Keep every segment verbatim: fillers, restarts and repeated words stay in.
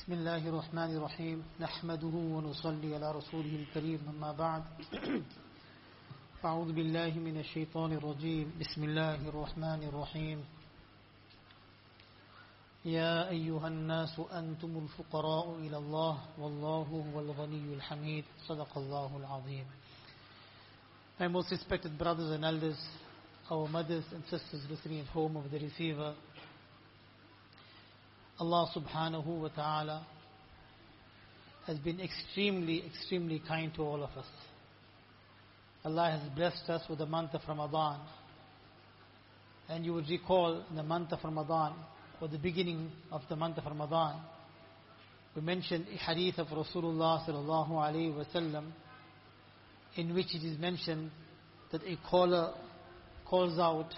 بسم الله الرحمن الرحيم نحمده ونصلي على رسوله الكريم أما بعد أعوذ بالله من الشيطان الرجيم بسم الله الرحمن الرحيم يا أيها الناس أنتم الفقراء إلى الله والله هو الغني الحميد صدق الله العظيم. My most respected brothers and elders, our mothers and sisters listening at home of the receiver, Allah subhanahu wa ta'ala has been extremely, extremely kind to all of us. Allah has blessed us with the month of Ramadan. And you would recall in the month of Ramadan, or the beginning of the month of Ramadan, we mentioned a hadith of Rasulullah sallallahu alayhi wa sallam, in which it is mentioned that a caller calls out,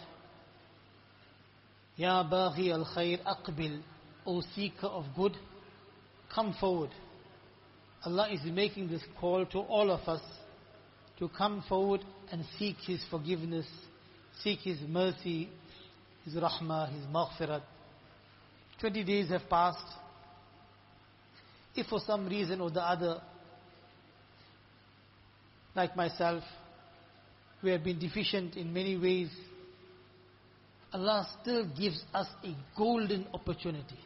Ya baghi al-khair aqbil, O seeker of good, come forward. Allah is making this call to all of us to come forward and seek His forgiveness, seek His mercy, His rahmah, His maghfirat. Twenty days have passed. If for some reason or the other, like myself, we have been deficient in many ways, Allah still gives us a golden opportunity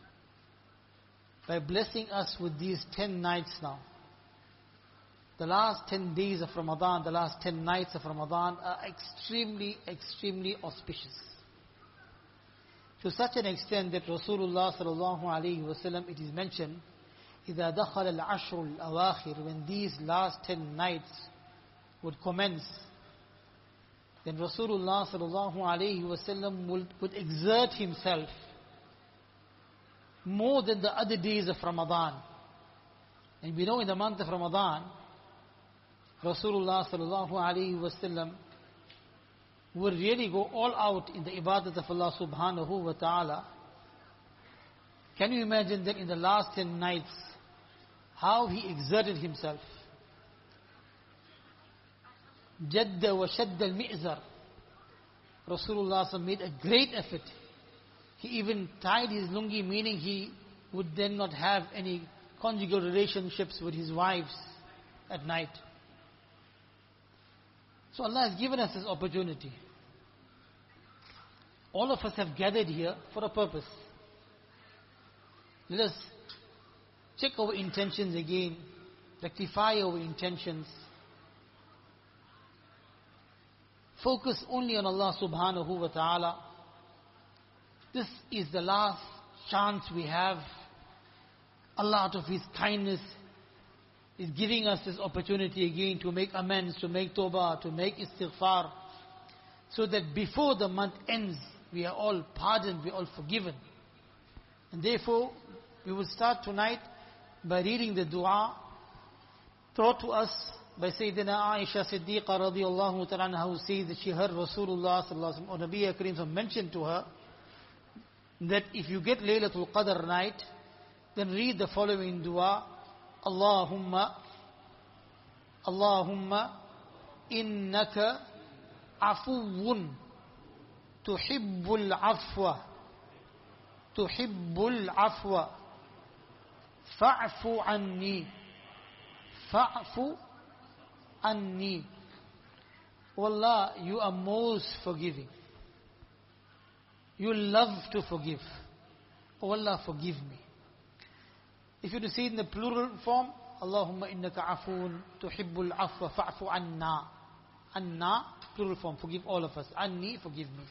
by blessing us with these ten nights now. The last ten days of Ramadan, the last ten nights of Ramadan are extremely, extremely auspicious. To such an extent that Rasulullah sallallahu alayhi wa sallam, it is mentioned, إِذَا دَخَلَ الْعَشْرُ الْأَوَاخِرِ, when these last ten nights would commence, then Rasulullah sallallahu alayhi wa sallam would, would exert himself more than the other days of Ramadan. And we know in the month of Ramadan, Rasulullah sallallahu alayhi wa sallam would really go all out in the ibadat of Allah subhanahu wa ta'ala. Can you imagine that in the last ten nights, how he exerted himself? Jadda wa shadda al-mi'zar. Rasulullah made a great effort. He even tied his lungi, meaning he would then not have any conjugal relationships with his wives at night. So Allah has given us this opportunity. All of us have gathered here for a purpose. Let us check our intentions again, rectify our intentions. Focus only on Allah subhanahu wa ta'ala. This is the last chance we have. Allah out of His kindness is giving us this opportunity again to make amends, to make tawbah, to make istighfar, so that before the month ends, we are all pardoned, we are all forgiven. And therefore, we will start tonight by reading the dua taught to us by Sayyidina Aisha Siddiqa radiyallahu ta'ala anha, who says that she heard Rasulullah sallallahu alaihi wasallam or Nabi Kareem mention to her that if you get Laylatul Qadr night, then read the following dua: Allahumma, Allahumma, innaka afuwun tuhibbul afwa, tuhibbul afwa, fa'fu anni, fa'fu anni. Wallah, you are most forgiving. You love to forgive. Oh Allah, forgive me. If you to see it in the plural form, Allahumma innaka afoon tuhibbul afwa fa'fu anna. Anna, plural form, forgive all of us. Anni, forgive me.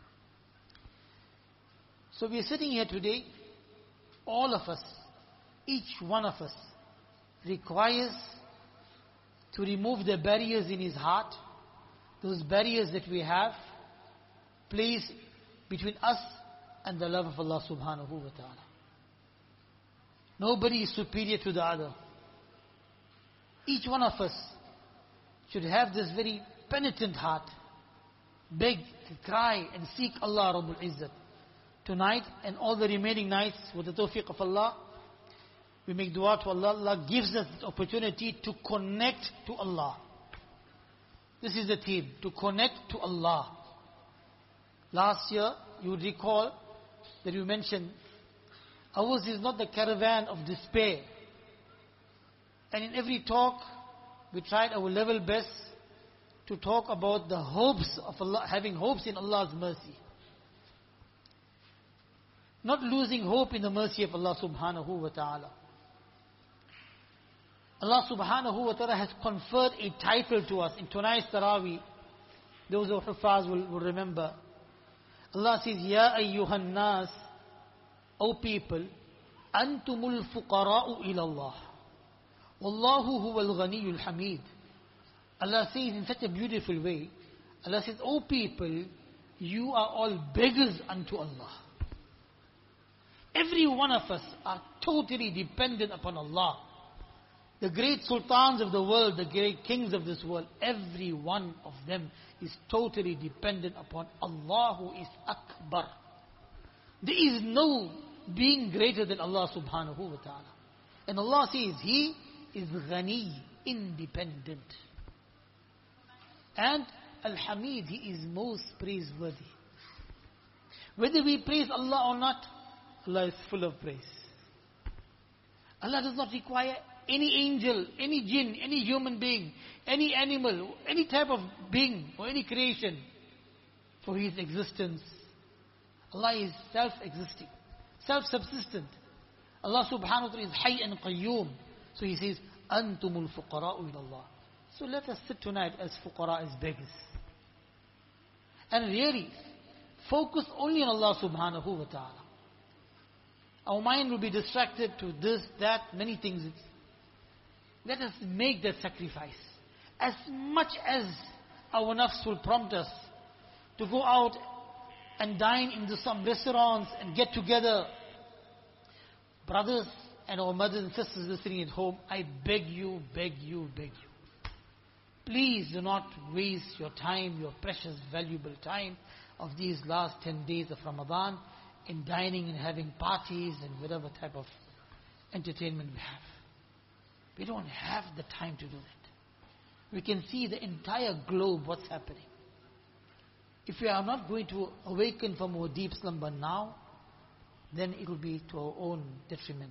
So we are sitting here today, all of us, each one of us, requires to remove the barriers in his heart, those barriers that we have placed between us and the love of Allah subhanahu wa ta'ala. Nobody is superior to the other. Each one of us should have this very penitent heart, beg and cry and seek Allah Rabbul Izzat. Tonight and all the remaining nights, with the tawfiq of Allah, we make dua to Allah. Allah gives us this opportunity to connect to Allah. This is the theme, to connect to Allah. Last year, you would recall that you mentioned Ours is not the caravan of despair. And in every talk, we tried our level best to talk about the hopes of Allah, having hopes in Allah's mercy. Not losing hope in the mercy of Allah subhanahu wa ta'ala. Allah subhanahu wa ta'ala has conferred a title to us. In tonight's Taraweeh, those who Hufaz will, will remember. Allah says, Ya ayyuhan nas, O people, antumul fuqara'u ila Allah. Wallahu huwal ghaniyul hamid. Allah says in such a beautiful way, Allah says, O people, you are all beggars unto Allah. Every one of us are totally dependent upon Allah. The great sultans of the world, the great kings of this world, every one of them is totally dependent upon Allah, who is Akbar. There is no being greater than Allah subhanahu wa ta'ala. And Allah says He is Ghani, independent. And Al-Hamid, He is most praiseworthy. Whether we praise Allah or not, Allah is full of praise. Allah does not require any angel, any jinn, any human being, any animal, any type of being or any creation for His existence. Allah is self-existing, self-subsistent. Allah subhanahu wa ta'ala is Hayy and Qayyum. So He says, Antumul fuqara'u ila Allah. So let us sit tonight as fuqara, as beggars. And really, focus only on Allah subhanahu wa ta'ala. Our mind will be distracted to this, that, many things. Let us make that sacrifice. As much as our nafs will prompt us to go out and dine into some restaurants and get together. Brothers and our mothers and sisters listening at home, I beg you, beg you, beg you. Please do not waste your time, your precious, valuable time of these last ten days of Ramadan in dining and having parties and whatever type of entertainment we have. We don't have the time to do that. We can see the entire globe, what's happening. If we are not going to awaken from our deep slumber now, then it will be to our own detriment.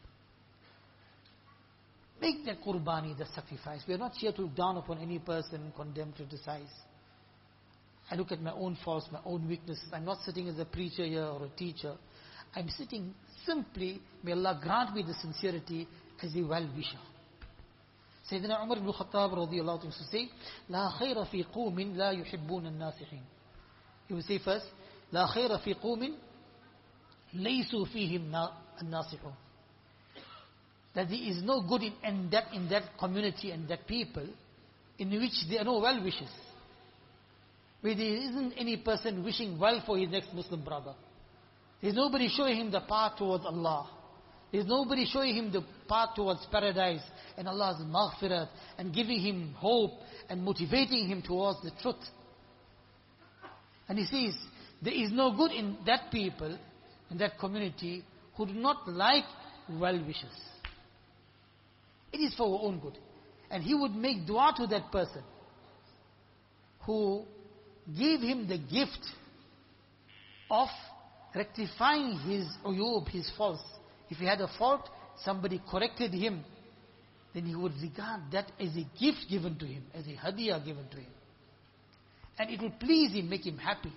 Make that qurbani, the sacrifice. We are not here to look down upon any person, condemn, criticize. I look at my own faults, my own weaknesses. I'm not sitting as a preacher here or a teacher. I'm sitting simply, may Allah grant me the sincerity as a well-wisher. Sayyidina Umar ibn Khattab radiyallahu anhu used to say, La khayra fi qawmin la yuhibbun al-nasihin. He would say first, La khayra fi qawmin laysu fihim al-nasihun. That there is no good in, in, that, in that community and that people in which there are no well-wishers. Where there isn't any person wishing well for his next Muslim brother. There's nobody showing him the path towards Allah. There's nobody showing him the path towards paradise and Allah's maghfirat and giving him hope and motivating him towards the truth. And he says, there is no good in that people, in that community, who do not like well-wishers. It is for our own good. And he would make dua to that person who gave him the gift of rectifying his uyub, his faults. If he had a fault, somebody corrected him, then he would regard that as a gift given to him, as a hadiyah given to him. And it will please him, make him happy.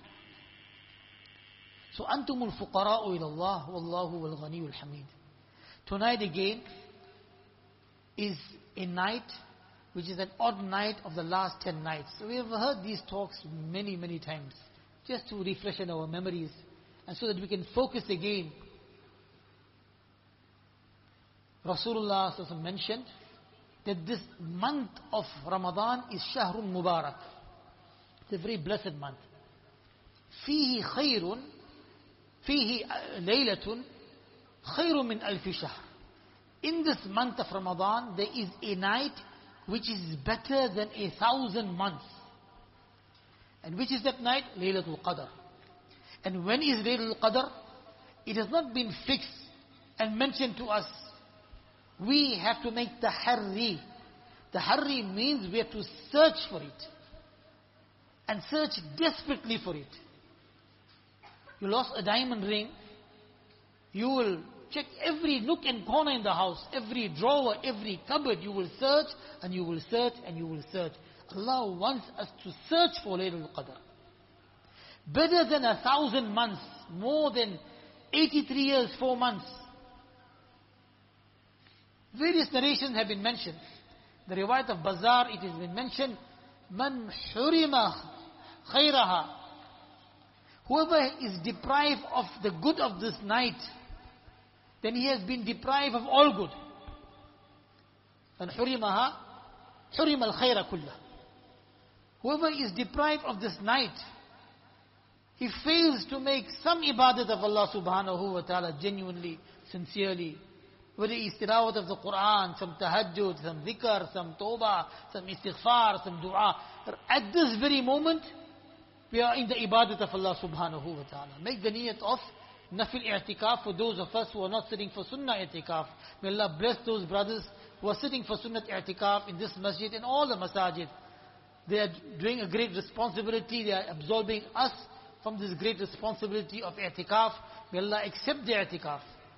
So, antumul fuqara'u ila Allah, wallahu wal ghaniyul hamid. Tonight again is a night which is an odd night of the last ten nights. So we have heard these talks many, many times, just to refresh our memories, and so that we can focus again. Rasulullah sallallahu alaihi wasallam mentioned that this month of Ramadan is Shahrun Mubarak. It's a very blessed month. فيه خير فيه ليلة خير من ألف شهر. In this month of Ramadan, there is a night which is better than a thousand months. And which is that night? Laylatul Qadr. And when is Laylatul Qadr? It has not been fixed and mentioned to us. We have to make tahari. Tahari means we have to search for it. And search desperately for it. You lost a diamond ring, you will check every nook and corner in the house, every drawer, every cupboard. You will search and you will search and you will search. Allah wants us to search for Laylatul Qadr. Better than a thousand months, more than eighty-three years, four months. Various narrations have been mentioned. The riwayat of Bazaar, it has been mentioned, Man hurima khayraha. Whoever is deprived of the good of this night, then he has been deprived of all good. And hurimaha, hurima al-khayra kullah. Whoever is deprived of this night, he fails to make some ibadat of Allah subhanahu wa ta'ala genuinely, sincerely. Whether it is tilawat of the Quran, some tahajjud, some dhikr, some tawbah, some istighfar, some dua. At this very moment, we are in the ibadat of Allah subhanahu wa ta'ala. Make the niyat of nafil i'tikaf for those of us who are not sitting for sunnah i'tikaf. May Allah bless those brothers who are sitting for sunnah i'tikaf in this masjid and all the masajid. They are doing a great responsibility. They are absorbing us from this great responsibility of i'tikaf. May Allah accept the i'tikaf.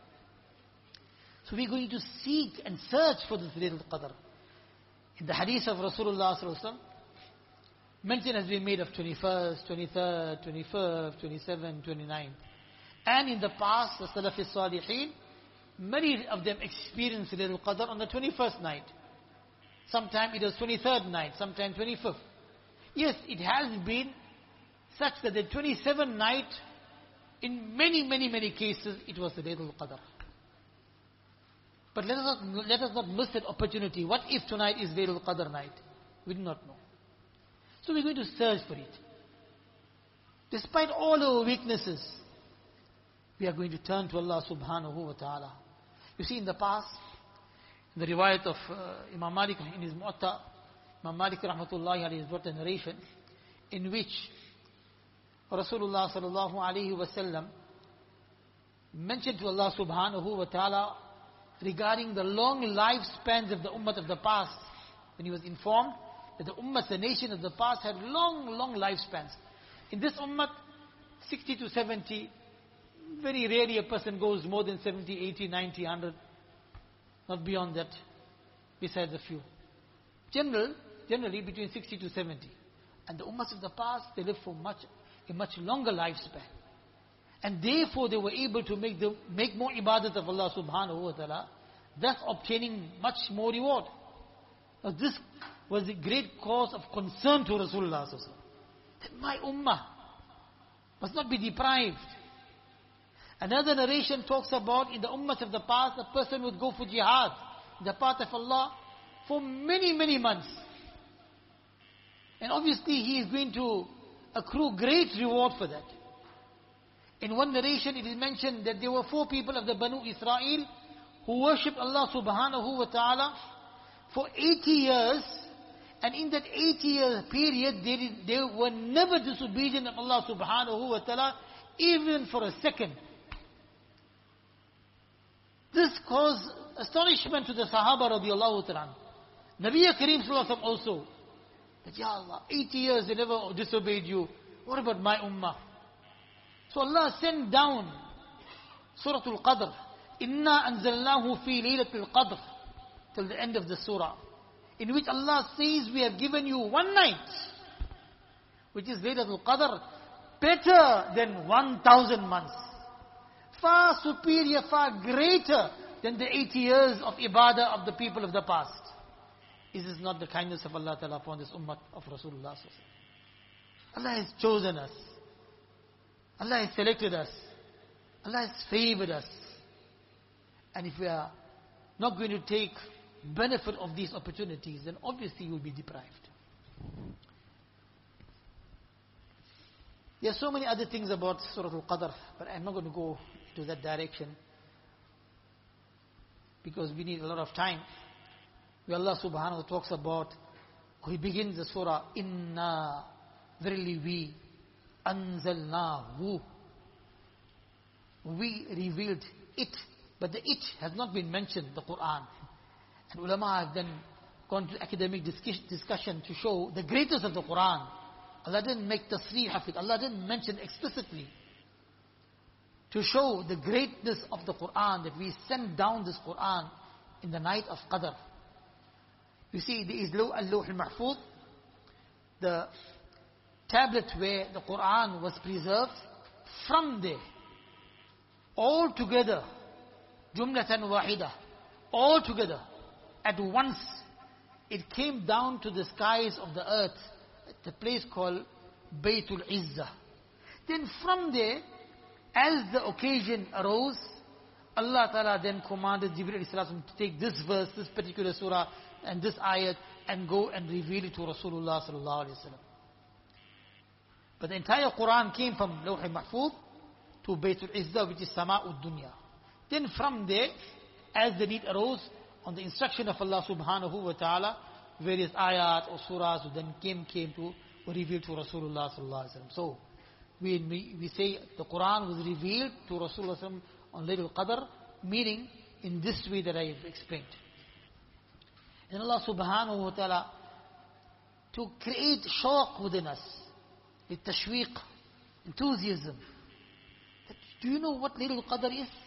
So we're going to seek and search for this Laylatul Qadr. In the hadith of Rasulullah sallallahu alaihi wasallam, mention has been made of twenty-first, twenty-third, twenty-fifth, twenty-seventh, twenty-ninth. And in the past, the Salaf al-Salihin, many of them experienced Laylatul Qadr on the twenty-first night. Sometime it was twenty-third night, sometime twenty-fifth. Yes, it has been such that the twenty-seventh night, in many, many, many cases, it was the Laylatul Qadr. But let us not, let us not miss that opportunity. What if tonight is Laylatul Qadr night? We do not know. So we're going to search for it. Despite all our weaknesses, we are going to turn to Allah subhanahu wa ta'ala. You see, in the past, in the riwayat of uh, Imam Malik in his Mu'atta, Imam Malik rahmatullahi alayhi has brought a narration in which Rasulullah sallallahu alayhi wa sallam mentioned to Allah subhanahu wa ta'ala regarding the long lifespans of the ummah of the past. When he was informed that the ummah, the nation of the past, had long, long lifespans. In this ummah, sixty to seventy, very rarely a person goes more than seventy, eighty, ninety, one hundred. Not beyond that, besides a few. General, generally between sixty to seventy. And the ummahs of the past, they lived for much, a much longer lifespan. And therefore they were able to make the, make more ibadat of Allah subhanahu wa ta'ala, thus obtaining much more reward. Now this was a great cause of concern to Rasulullah sallallahu alaihi wasallam, that my ummah must not be deprived. Another narration talks about in the ummahs of the past, a person would go for jihad in the path of Allah for many, many months. And obviously he is going to accrue great reward for that. In one narration it is mentioned that there were four people of the Banu Israel who worshipped Allah subhanahu wa ta'ala for eighty years, and in that eighty year period they, did, they were never disobedient of Allah subhanahu wa ta'ala even for a second. This caused astonishment to the Sahaba radiallahu ta'ala. Nabi Kareem sallallahu alaihi wasallam also, that Ya Allah, eighty years they never disobeyed you. What about my ummah? So Allah sent down Surah Al-Qadr. Inna anzalnahu fi laylatul qadr, till the end of the surah, in which Allah says we have given you one night, which is Laylatul Qadr, better than one thousand months. Far superior, far greater than the eighty years of ibadah of the people of the past. Is this not the kindness of Allah Ta'ala upon this ummah of Rasulullah? Allah has chosen us. Allah has selected us. Allah has favored us. And if we are not going to take benefit of these opportunities, then obviously you will be deprived. There are so many other things about Surah Al-Qadr, but I'm not going to go into that direction because we need a lot of time. Where Allah subhanahu wa ta'ala talks about, He begins the surah, Inna, verily we, anzalnahu, we revealed it, but the it has not been mentioned, the Quran. And ulama have then gone to academic discussion to show the greatness of the Quran. Allah didn't make tasrih of it. Allah didn't mention explicitly to show the greatness of the Quran, that we sent down this Quran in the night of Qadr. You see, there is Al-Lawh al-Mahfuz, the tablet where the Quran was preserved. From there, all together, jumlatan wahida, all together, at once, it came down to the skies of the earth, at a place called Baytul Izzah. Then from there, as the occasion arose, Allah Ta'ala then commanded Jibreel alayhi salam to take this verse, this particular surah, and this ayat, and go and reveal it to Rasulullah sallallahu alayhi wa sallam. But the entire Quran came from Lawh al-Mahfuz to Baytul Izzah, which is Sama'ud Dunya. Then from there, as the need arose, on the instruction of Allah subhanahu wa ta'ala, various ayat or surahs then came, came to, were revealed to Rasulullah sallallahu alayhi wa sallam. So, we, we, we say the Quran was revealed to Rasulullah sallallahu alayhi wa sallam on Laylatul Qadr, meaning in this way that I have explained. And Allah subhanahu wa ta'ala, to create shawq within us, with tashweeq, enthusiasm. That, do you know what Laylatul Qadr is?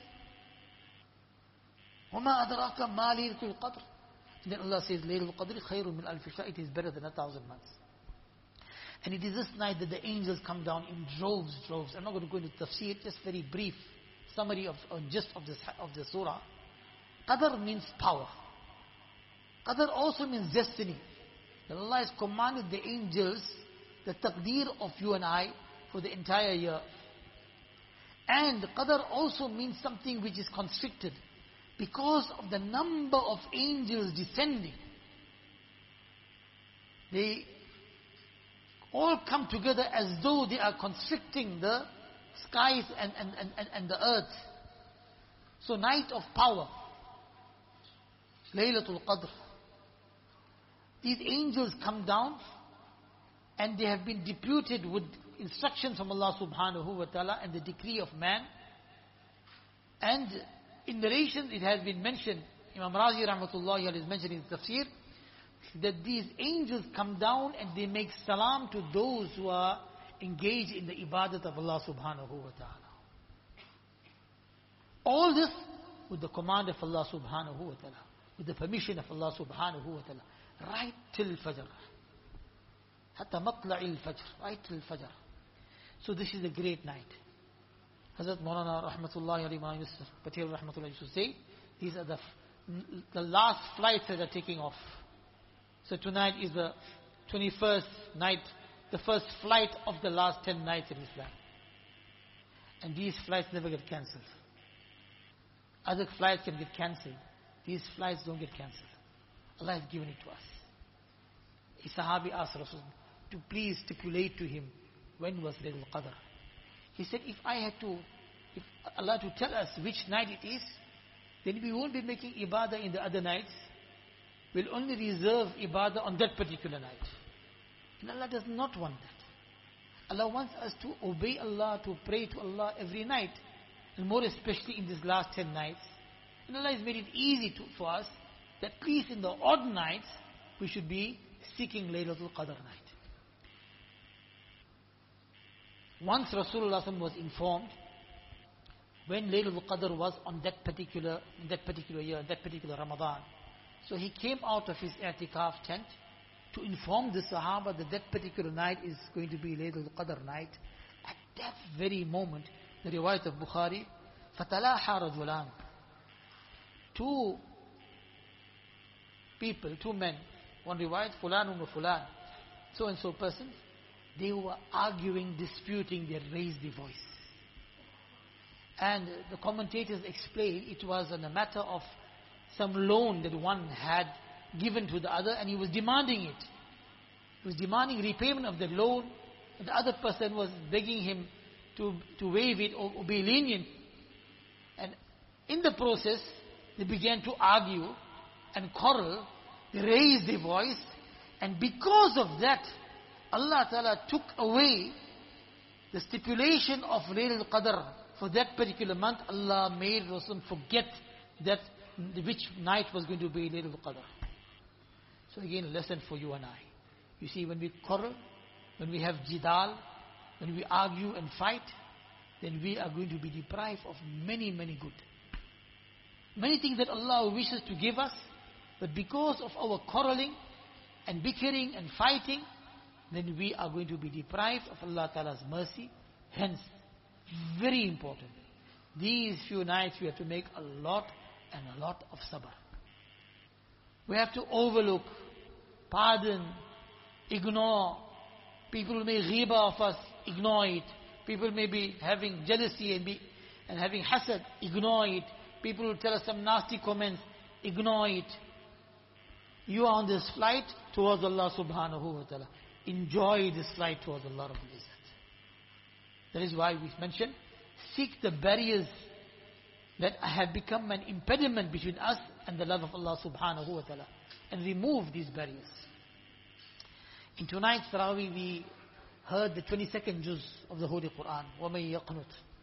وَمَا أَدْرَاكَ مَا لَيْلَةُ الْقَدْرِ. And then Allah says, Laylatul Qadr خَيْرٌ مِنْ أَلْفِ شَهْرٍ. It is better than a thousand months. And it is this night that the angels come down in droves, droves. I'm not going to go into tafsir, just very brief summary of, or gist of this, of the surah. Qadr means power. Qadr also means destiny. That Allah has commanded the angels the taqdeer of you and I for the entire year. And Qadr also means something which is constricted because of the number of angels descending. They all come together as though they are constricting the skies and, and, and, and, and the earth. So night of power, Laylatul Qadr. These angels come down and they have been deputed with instructions from Allah subhanahu wa ta'ala and the decree of man. And in narration it has been mentioned, Imam Razi rahmatullahi alayhi has mentioned in tafsir, that these angels come down and they make salam to those who are engaged in the ibadat of Allah subhanahu wa ta'ala. All this with the command of Allah subhanahu wa ta'ala, with the permission of Allah subhanahu wa ta'ala, right till Fajr. Hatta matla'il Fajr, right till Fajr. So this is a great night. Hazrat Maulana rahmatullahi alayhi, Maulana Yusuf Patel rahmatullahi used to say, these are the, the last flights that are taking off. So tonight is the twenty-first night, the first flight of the last ten nights in Islam. And these flights never get cancelled. Other flights can get cancelled. These flights don't get cancelled. Allah has given it to us. A Sahabi asked Rasul to please stipulate to him when was Laylatul Qadr. He said, if I had to, if Allah to tell us which night it is, then we won't be making ibadah in the other nights. We'll only reserve ibadah on that particular night. And Allah does not want that. Allah wants us to obey Allah, to pray to Allah every night. And more especially in these last ten nights. And Allah has made it easy to, for us that at least in the odd nights, we should be seeking Laylatul Qadr night. Once Rasulullah was informed when Laylatul Qadr was on that particular, in that particular year, that particular Ramadan. So he came out of his i'tikaf tent to inform the Sahaba that that particular night is going to be Laylatul Qadr night. At that very moment, the riwayat of Bukhari, فَتَلَاحَ رَجُلَانِ, two people, two men, one riwayat, fulanun wa fulan, so and so persons, they were arguing, disputing, they raised the voice. And the commentators explain it was on a matter of some loan that one had given to the other and he was demanding it. He was demanding repayment of the loan, and the other person was begging him to, to waive it or, or be lenient. And in the process, they began to argue and quarrel. They raised their voice, and because of that, Allah Ta'ala took away the stipulation of Laylatul Qadr for that particular month. Allah made Rasul forget that which night was going to be Laylatul Qadr. So again, a lesson for you and I. You see, when we quarrel, when we have jidal, when we argue and fight, then we are going to be deprived of many, many good. Many things that Allah wishes to give us, but because of our quarreling and bickering and fighting, then we are going to be deprived of Allah Ta'ala's mercy. Hence, very important, these few nights we have to make a lot and a lot of sabr. We have to overlook, pardon, ignore. People may ghiba of us, ignore it. People may be having jealousy and be and having hasad, ignore it. People will tell us some nasty comments, ignore it. You are on this flight towards Allah subhanahu wa ta'ala. Enjoy this flight towards Allah Rabbul Izzat. That is why we mentioned, seek the barriers that have become an impediment between us and the love of Allah subhanahu wa ta'ala, and remove these barriers. In tonight's Tarawih we heard the twenty-second juz of the Holy Quran, وَمَن يَقْنُتْ.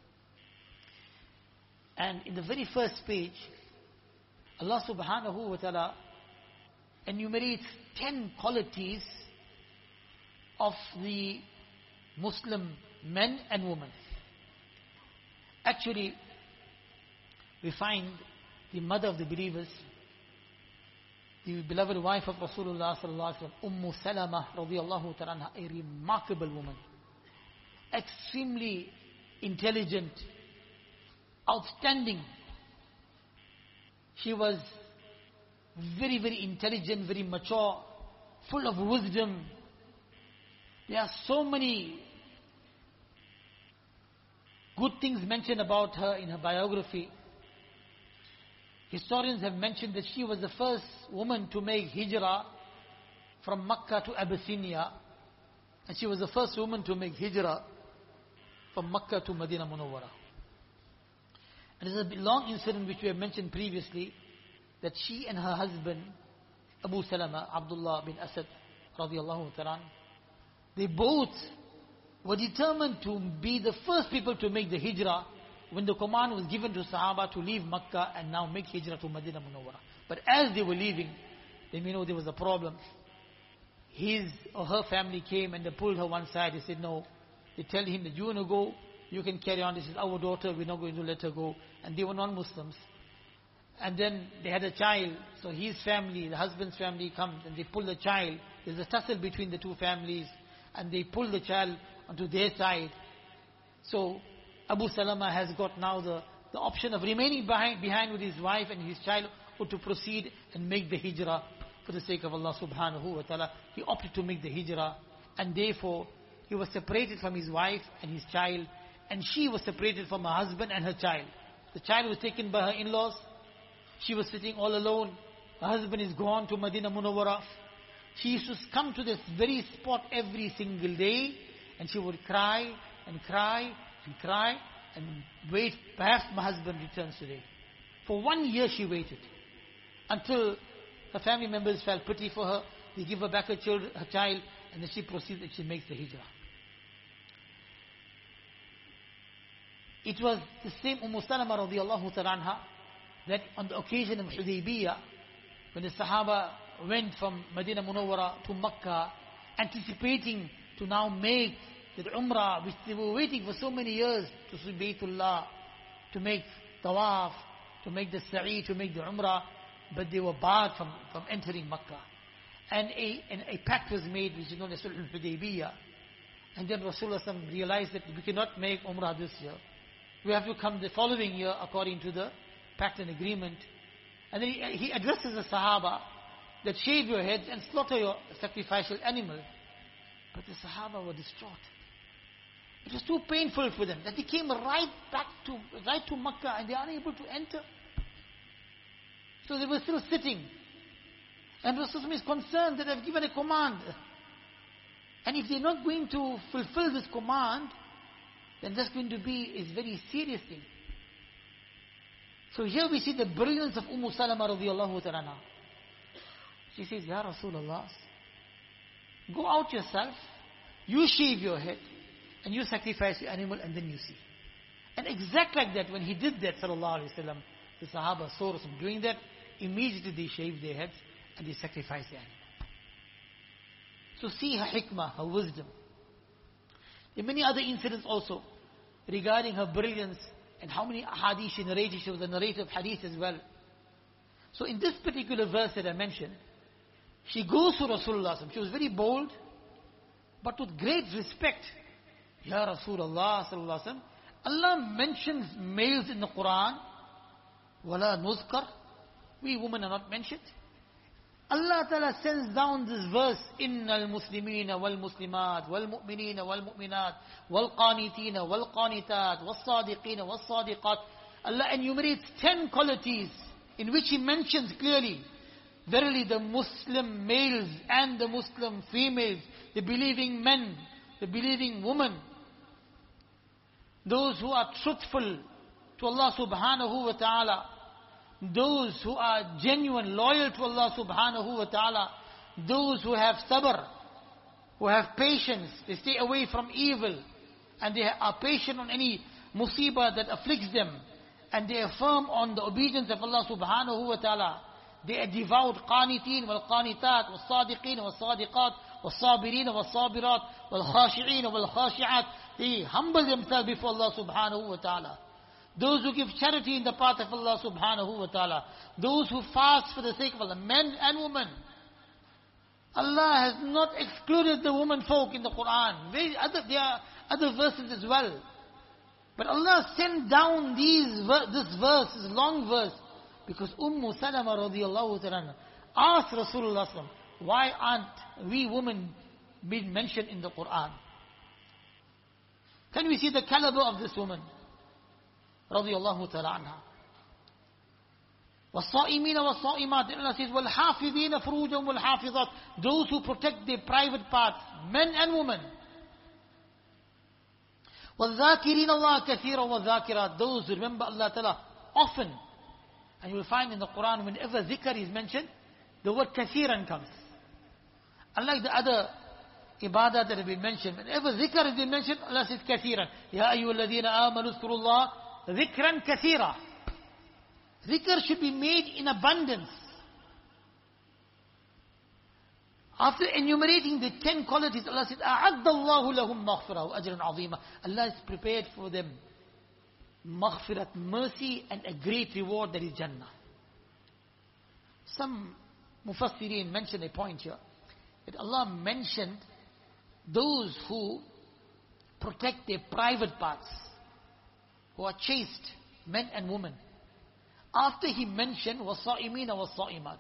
And in the very first page, Allah subhanahu wa ta'ala enumerates ten qualities of the Muslim men and women. Actually, we find the mother of the believers, the beloved wife of Rasulullah sallallahu alaihi wasallam, Umm Salama radiyallahu ta'ala anha, a remarkable woman, extremely intelligent, outstanding. She was very, very intelligent, very mature, full of wisdom. There are so many good things mentioned about her in her biography. Historians have mentioned that she was the first woman to make hijrah from Makkah to Abyssinia, and she was the first woman to make hijrah from Makkah to Medina Munawwara. And there's a long incident which we have mentioned previously, that she and her husband Abu Salama, Abdullah bin Asad radiallahu ta'ala, they both were determined to be the first people to make the hijrah when the command was given to Sahaba to leave Makkah and now make hijrah to Medina Munawwara. But as they were leaving, they may know there was a problem. His or her family came and they pulled her one side. They said, no. They tell him that you want to go, you can carry on. This is our daughter, we're not going to let her go. And they were non-Muslims. And then they had a child, so his family, the husband's family comes and they pull the child. There's a tussle between the two families and they pull the child onto their side. So Abu Salama has got now the, the option of remaining behind, behind with his wife and his child, or to proceed and make the hijrah for the sake of Allah subhanahu wa ta'ala. He opted to make the hijrah, and therefore he was separated from his wife and his child, and she was separated from her husband and her child. The child was taken by her in-laws. She was sitting all alone. Her husband is gone to Medina Munawwara. She used to come to this very spot every single day, and she would cry and cry and cry and wait. Perhaps my husband returns today. For one year she waited, until her family members felt pity for her. They give her back her, children, her child, and then she proceeds and she makes the hijrah. It was the same Umm Salama radiallahu ta'ala anha that on the occasion of Hudaybiyah, when the Sahaba went from Medina Munawwara to Makkah, anticipating to now make the Umrah, which they were waiting for so many years, to see Baytullah, to make Tawaf, to make the Sa'i, to make the Umrah, but they were barred from, from entering Makkah. And a, and a pact was made, which is known as Sulh al-Hudaybiyah. And then Rasulullah realized that we cannot make Umrah this year. We have to come the following year according to the pact and agreement. And then he, he addresses the Sahaba that shave your heads and slaughter your sacrificial animal. But the Sahaba were distraught. It was too painful for them that they came right back to right to Makkah and they are unable to enter. So they were still sitting. And Rasulullah is concerned that they have given a command. And if they're not going to fulfill this command, then that's going to be a very serious thing. So here we see the brilliance of Umm Salama radiallahu ta'ala. She says, Ya Rasulullah, go out yourself, you shave your head, and you sacrifice your animal, and then you see. And exact like that, when he did that, sallallahu alayhi wa sallam, the Sahaba saw Rasul doing that, immediately they shaved their heads, and they sacrificed the animal. So see her hikmah, her wisdom. There are many other incidents also. regarding her brilliance and how many hadith she narrated. She was a narrator of hadith as well. So in this particular verse that I mentioned, she goes to Rasulullah. She was very bold, but with great respect. Ya Rasulullah sallallahu alaihi wasallam, Allah mentions males in the Quran. Wala nuzkar. We women are not mentioned. Allah Ta'ala sends down this verse, Innal Muslimina wal Muslimat wal Mu'minina wal Mu'minat wal Qanitina wal Qanitat wal Sadiqina wal Sadiqat. Allah enumerates ten qualities in which He mentions clearly, verily the Muslim males and the Muslim females, the believing men, the believing women, those who are truthful to Allah subhanahu wa ta'ala, those who are genuine, loyal to Allah subhanahu wa ta'ala, those who have sabr, who have patience, they stay away from evil, and they are patient on any musibah that afflicts them, and they are firm on the obedience of Allah subhanahu wa ta'ala. They are devout, qaniteen wal qanitat, wal sadiqeen wal sadiqat, wal sabireen wal sabirat, wal khashi'een wal khashi'at. They humble themselves before Allah subhanahu wa ta'ala. Those who give charity in the path of Allah subhanahu wa ta'ala. Those who fast for the sake of Allah, men and women. Allah has not excluded the women folk in the Quran. Very other, there are other verses as well. But Allah sent down these, this verse, this long verse, because Umm Salama radiallahu ta'ala asked Rasulullah sallallahu alaihi wasallam, why aren't we women being mentioned in the Quran? Can we see the caliber of this woman? Radiallahu ta'ala anha. وَالصَّائِمِينَ وَالصَّائِمَاتِ. And Allah says, وَالْحَافِظِينَ فُرُوجَهُمْ وَالْحَافِظَاتِ. Those who protect their private parts, men and women. وَالذَّاكِرِينَ اللَّهَ كَثِيرًا وَالذَّاكِرَاتِ. Those who remember Allah ta'ala often. And you will find in the Quran, whenever zikr is mentioned, the word kathiran comes. Unlike the other ibadah that have been mentioned, whenever zikr has been mentioned, Allah says kathiran. Ya ayyuhalladhina amanu zkurullah zikran kathira. Zikr should be made in abundance. After enumerating the ten qualities, Allah said, أَعَدَّ اللَّهُ لَهُمْ مَغْفِرَةً وَأَجْرًا عَظِيمًا. Allah has prepared for them maghfirat, mercy, and a great reward, that is Jannah. Some mufassirin mention a point here, that Allah mentioned those who protect their private parts, who are chaste, men and women. After He mentioned وَالصَّائِمِينَ وَالصَّائِمَاتِ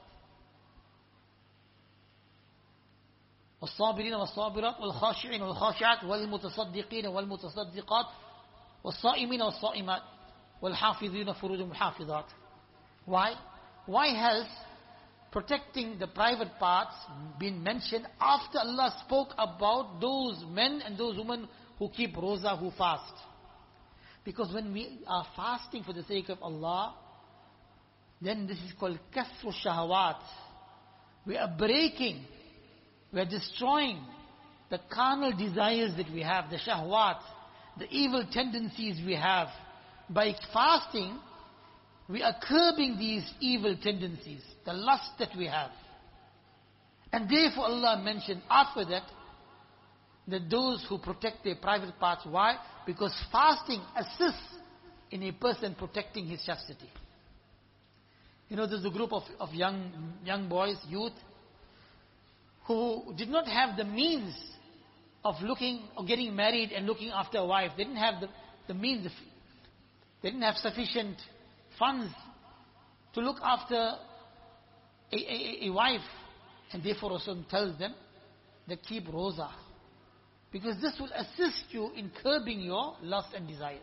والصابرين والصابرات والخاشعين والخاشعات والمتصدقين والمتصدقات والصائمين والصائمات والحافظين فروجهم الحافظات. Why? Why has protecting the private parts been mentioned after Allah spoke about those men and those women who keep roza, who fast? Because when we are fasting for the sake of Allah, then this is called kasru shahawat. We are breaking, we are destroying the carnal desires that we have, the shahwat, the evil tendencies we have. By fasting, we are curbing these evil tendencies, the lust that we have. And therefore Allah mentioned after that, that those who protect their private parts. Why? Because fasting assists in a person protecting his chastity. You know, there's a group of, of young, young boys, youth, who did not have the means of looking or getting married and looking after a wife. They didn't have the, the means, they didn't have sufficient funds to look after a, a, a wife. And therefore Rasul tells them that keep roza, because this will assist you in curbing your lust and desires.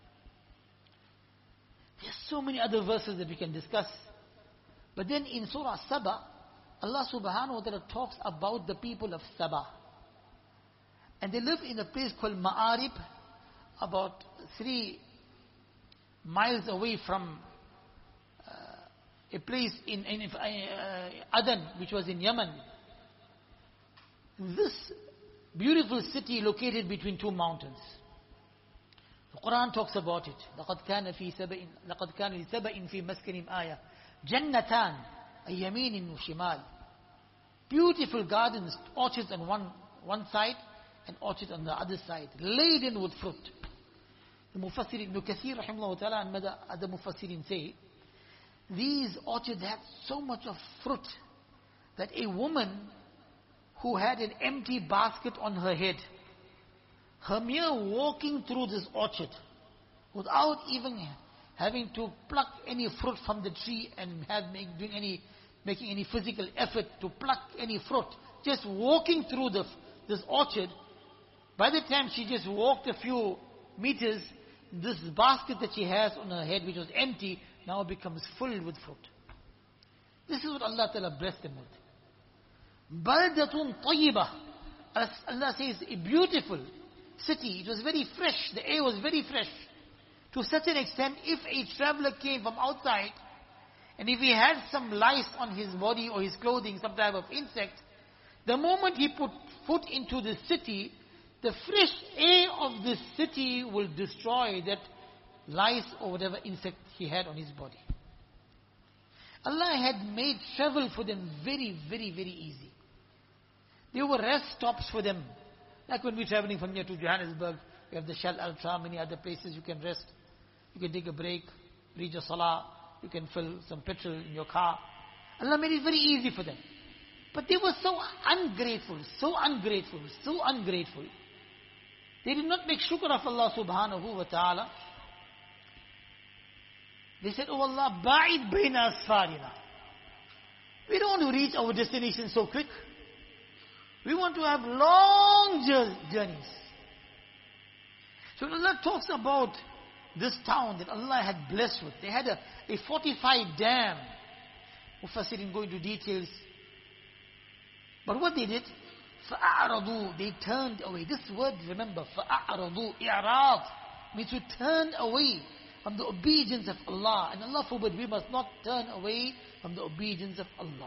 There's so many other verses that we can discuss. But then in Surah Saba, Allah subhanahu wa ta'ala talks about the people of Saba. And they live in a place called Ma'arib, about three miles away from uh, a place in, in uh, Aden, which was in Yemen. This beautiful city located between two mountains. The Quran talks about it. لَقَدْ كَانَ فِي سَبَإٍ لَقَدْ كَانَ لِسَبَإٍ فِي مَسْكَنِهِمْ آيَةٌ جَنَّتَانِ أَيَّمِينٍ وَشِمَالٍ. Beautiful gardens, orchards on one, one side and orchards on the other side, laden with fruit. The Mufassir Ibn Kathir rahimahullah ta'ala and other, other Mufassirin say, these orchards had so much of fruit that a woman who had an empty basket on her head, her mere walking through this orchard, without even having to pluck any fruit from the tree and have make, doing any, making any physical effort to pluck any fruit, just walking through the, this orchard, by the time she just walked a few meters, this basket that she has on her head, which was empty, now becomes filled with fruit. This is what Allah Ta'ala blessed them with. Baldatun tayyibah. Allah says, a beautiful city. It was very fresh. The air was very fresh. To such an extent, if a traveler came from outside, and if he had some lice on his body or his clothing, some type of insect, the moment he put foot into the city, the fresh air of this city will destroy that lice or whatever insect he had on his body. Allah had made travel for them very, very, very easy. There were rest stops for them. Like when we're traveling from here to Johannesburg, you have the Shell Ultra, many other places you can rest. You can take a break, read your salah, you can fill some petrol in your car. Allah made it very easy for them. But they were so ungrateful, so ungrateful, so ungrateful. They did not make shukr of Allah subhanahu wa ta'ala. They said, oh Allah, ba'id bayna asfarina. We don't want to reach our destination so quick. We want to have long journeys. So when Allah talks about this town that Allah had blessed with, they had a, a fortified dam. Mufassir didn't go into details. But what they did, فَأَعْرَضُوا, they turned away. This word, remember, فَأَعْرَضُوا, إِعْرَاض, means to turn away from the obedience of Allah. And Allah forbid, we must not turn away from the obedience of Allah.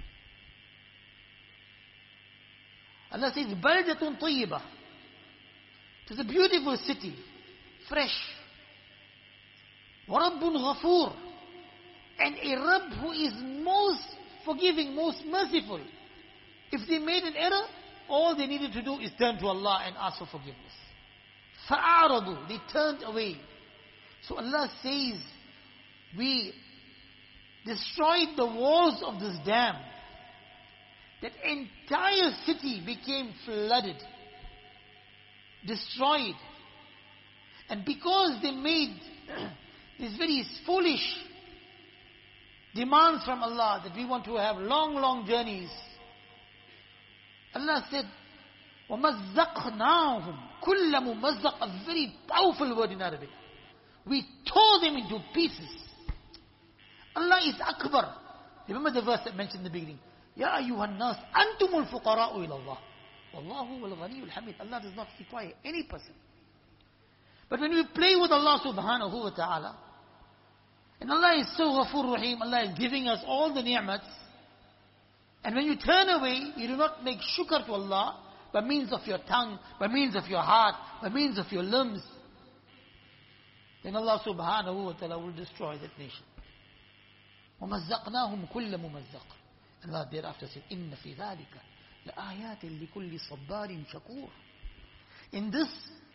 Allah says, بَلْدَةٌ طَيِّبَةٌ. It is a beautiful city, fresh. وَرَبٌّ غَفُورٌ. And a Rabb who is most forgiving, most merciful. If they made an error, all they needed to do is turn to Allah and ask for forgiveness. فَأَعْرَضُوا, they turned away. So Allah says, we destroyed the walls of this dam. That entire city became flooded, destroyed. And because they made these very foolish demands from Allah, that we want to have long, long journeys, Allah said, وَمَزَّقْنَاهُمْ كُلَّ مُمَزَّقْ, a very powerful word in Arabic. We tore them into pieces. Allah is Akbar. Remember the verse that mentioned in the beginning. Ya ayyuhan nas, antumul fuqara'u ila Allah. Wallahu wal ghaniyul hamid. Allah does not require any person. But when we play with Allah subhanahu wa ta'ala, and Allah is so Ghafur Rahim, Allah is giving us all the ni'mats, and when you turn away, you do not make shukr to Allah by means of your tongue, by means of your heart, by means of your limbs, then Allah subhanahu wa ta'ala will destroy that nation. وَمَزَّقْنَاهُمْ كُلَّ مُمَزَّقٍ. Allah thereafter said, إِنَّ فِي ذَلِكَ لَآيَاتٍ لِكُلِّ صَبَّارٍ شَكُورٍ. In this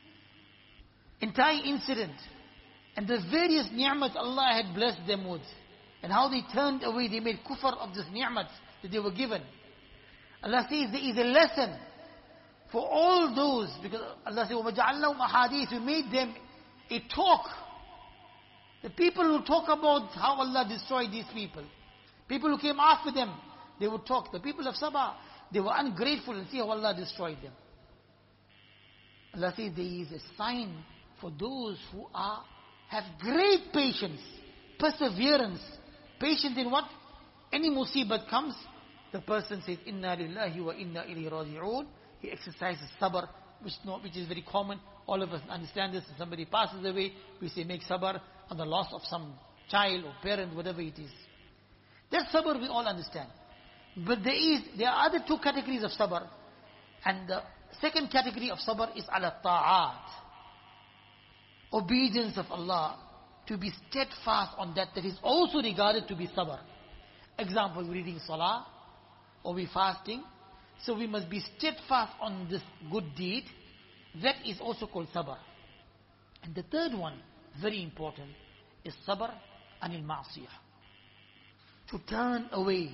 entire incident, and the various ni'mat Allah had blessed them with, and how they turned away, they made kufr of this ni'mat that they were given. Allah says there is a lesson for all those, because Allah says, وَمَجَعَلْنَهُمْ أَحَادِيث, we made them a talk. The people who talk about how Allah destroyed these people, people who came after them, they would talk. The people of Sabah, they were ungrateful, and see how Allah destroyed them. Allah says there is a sign for those who are have great patience, perseverance. Patience in what? Any musibat comes, the person says, Inna lillahi wa inna ilayhi raji'un. He exercises sabr, which, no, which is very common. All of us understand this. If somebody passes away, we say make sabr on the loss of some child or parent, whatever it is. That sabr we all understand. But there is, there are other two categories of sabr. And the second category of sabr is ala ta'at. Obedience of Allah. To be steadfast on that. That is also regarded to be sabr. Example, we're reading salah, or we're fasting. So we must be steadfast on this good deed. That is also called sabr. And the third one, very important, is sabr anil ma'siyah. To turn away,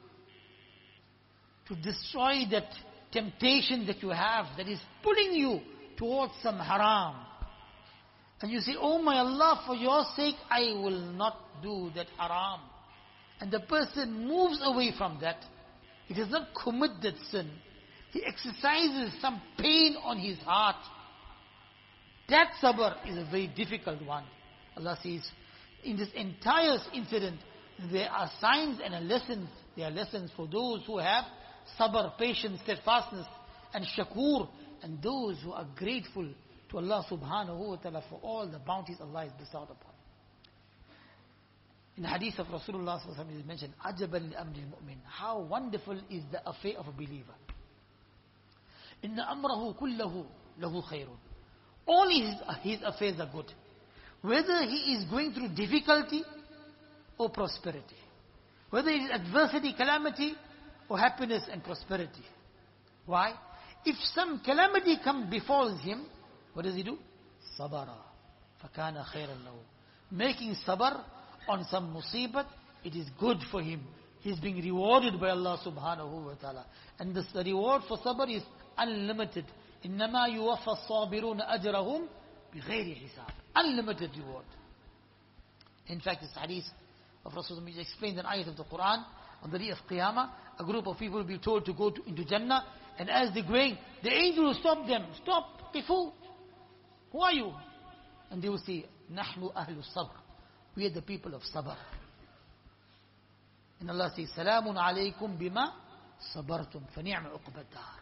to destroy that temptation that you have that is pulling you towards some haram. And you say, oh my Allah, for your sake, I will not do that haram. And the person moves away from that. He does not commit that sin. He exercises some pain on his heart. That sabr is a very difficult one. Allah says, in this entire incident, there are signs and lessons. There are lessons for those who have sabr, patience, steadfastness, and shakur, and those who are grateful to Allah subhanahu wa ta'ala for all the bounties Allah has bestowed upon. In the hadith of Rasulullah sallallahu alaihi wasallam is mentioned, Ajaban li amri al-mu'min. How wonderful is the affair of a believer. Inna amrahu kullahu lahu khayrun. All his, his affairs are good. Whether he is going through difficulty or prosperity. Whether it is adversity, calamity, or happiness and prosperity. Why? If some calamity come befalls him, what does he do? Sabara. Fakana khairan lahu. Making sabr on some musibat, it is good for him. He is being rewarded by Allah subhanahu wa ta'ala. And this, the reward for sabr is unlimited. إنما يوفى الصابرون أجرهم بغير حساب. Unlimited reward. In fact, this hadith of Rasulullah explains an ayat of the Quran. On the day of Qiyamah, a group of people will be told to go to, into Jannah, and as they're going, the angel will stop them. Stop, Qifu. Who are you? And they will say, Nahnu ahlu sabr. We are the people of sabr. And Allah says, Salamun alaykum bima sabartum fa ni'ma uqbad dar.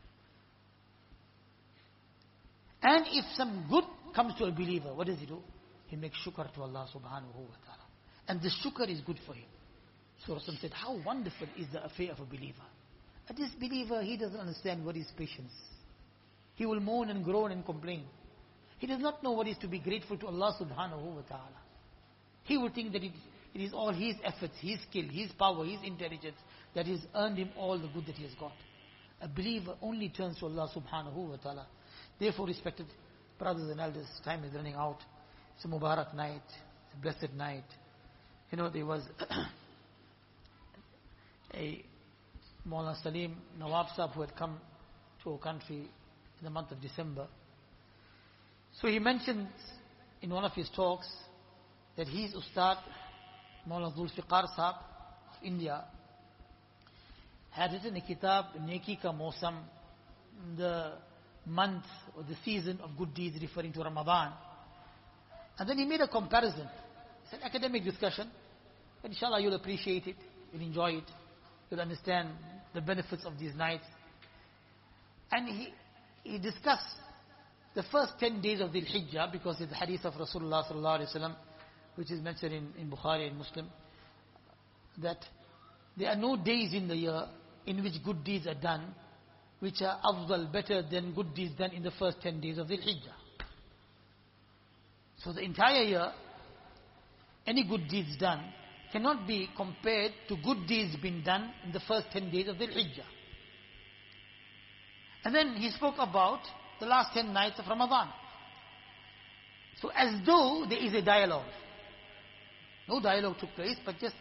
And if some good comes to a believer, what does he do? He makes shukr to Allah subhanahu wa ta'ala. And the shukr is good for him. So Rasul said, how wonderful is the affair of a believer. A disbeliever, he doesn't understand what is patience. He will moan and groan and complain. He does not know what is to be grateful to Allah subhanahu wa ta'ala. He will think that it, it is all his efforts, his skill, his power, his intelligence that has earned him all the good that he has got. A believer only turns to Allah subhanahu wa ta'ala. Therefore, respected brothers and elders, time is running out. It's a Mubarak night, it's a blessed night. You know, there was a Maulana Salim Nawab Sahib who had come to our country in the month of December. So he mentioned in one of his talks that his Ustad, Maulana Zulfiqar Sahib of India, had written a kitab, Neki Ka Mausam, the month or the season of good deeds, referring to Ramadan. And then he made a comparison. It's an academic discussion, but inshallah you'll appreciate it, you'll enjoy it, you'll understand the benefits of these nights. And he, he discussed the first ten days of the Hijjah, because it's the hadith of Rasulullah sallallahu alaihi wasallam, which is mentioned in, in Bukhari and Muslim, that there are no days in the year in which good deeds are done which are afdal, better than good deeds done in the first ten days of the Hijjah. So the entire year, any good deeds done cannot be compared to good deeds being done in the first ten days of the Hijjah. And then he spoke about the last ten nights of Ramadan. So as though there is a dialogue. No dialogue took place, but just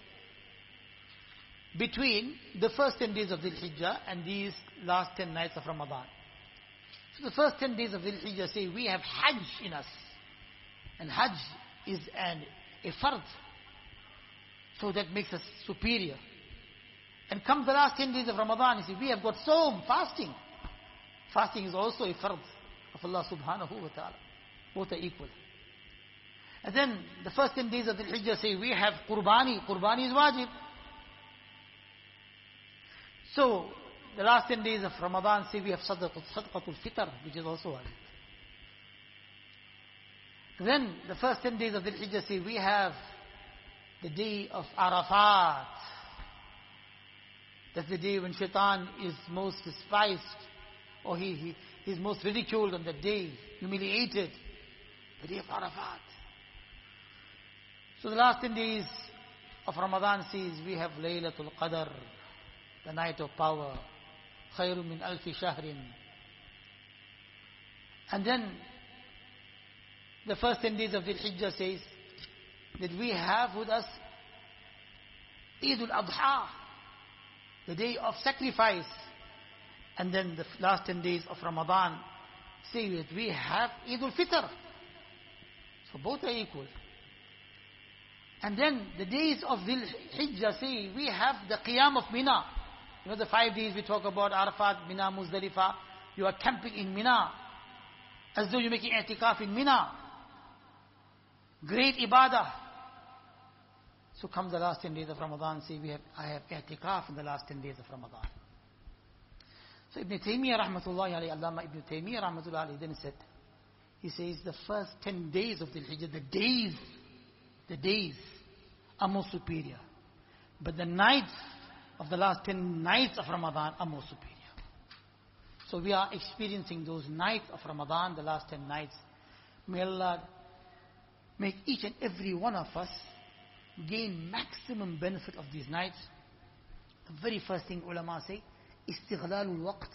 between the first ten days of the Hijjah and these last ten nights of Ramadan. So the first ten days of the Hijjah say, we have Hajj in us. And Hajj is an, a fard. So that makes us superior. And comes the last ten days of Ramadan, you see, we have got Sawm, fasting. Fasting is also a fard of Allah subhanahu wa ta'ala. Both are equal. And then the first ten days of the Hijjah say, we have Qurbani. Qurbani is wajib. So, the last ten days of Ramadan say we have Sadaqatul Fitr, which is also wajib. Then, the first ten days of the Hijjah say we have the day of Arafat. That's the day when Shaitan is most despised, or he, he, he is most ridiculed on that day, humiliated. The day of Arafat. So the last ten days of Ramadan says we have Laylatul Qadr, the night of power, Khayrun min alfi shahrin. And then The first ten days of Dhul Hijjah says that we have with us Eid al-Adha, the day of sacrifice. And then the last ten days of Ramadan say that we have Eid al-Fitr. So both are equal. And then the days of Dhul Hijjah say we have the Qiyam of Mina. You know the five days we talk about Arafat, Mina, Muzdalifah. You are camping in Mina as though you're making i'tikaf in Mina. Great ibadah. So come the last ten days of Ramadan, say we have, I have i'tikaf in the last ten days of Ramadan. So Ibn Taymiyyah rahmatullahi alayhi, Allama Ibn Taymiyyah rahmatullahi alayhi then said, he says the first ten days of Dhul Hijjah, the days, the days are more superior. But the nights of the last ten nights of Ramadan are more superior. So we are experiencing those nights of Ramadan, the last ten nights. May Allah make each and every one of us gain maximum benefit of these nights. The very first thing ulama say, istighlaalul waqt,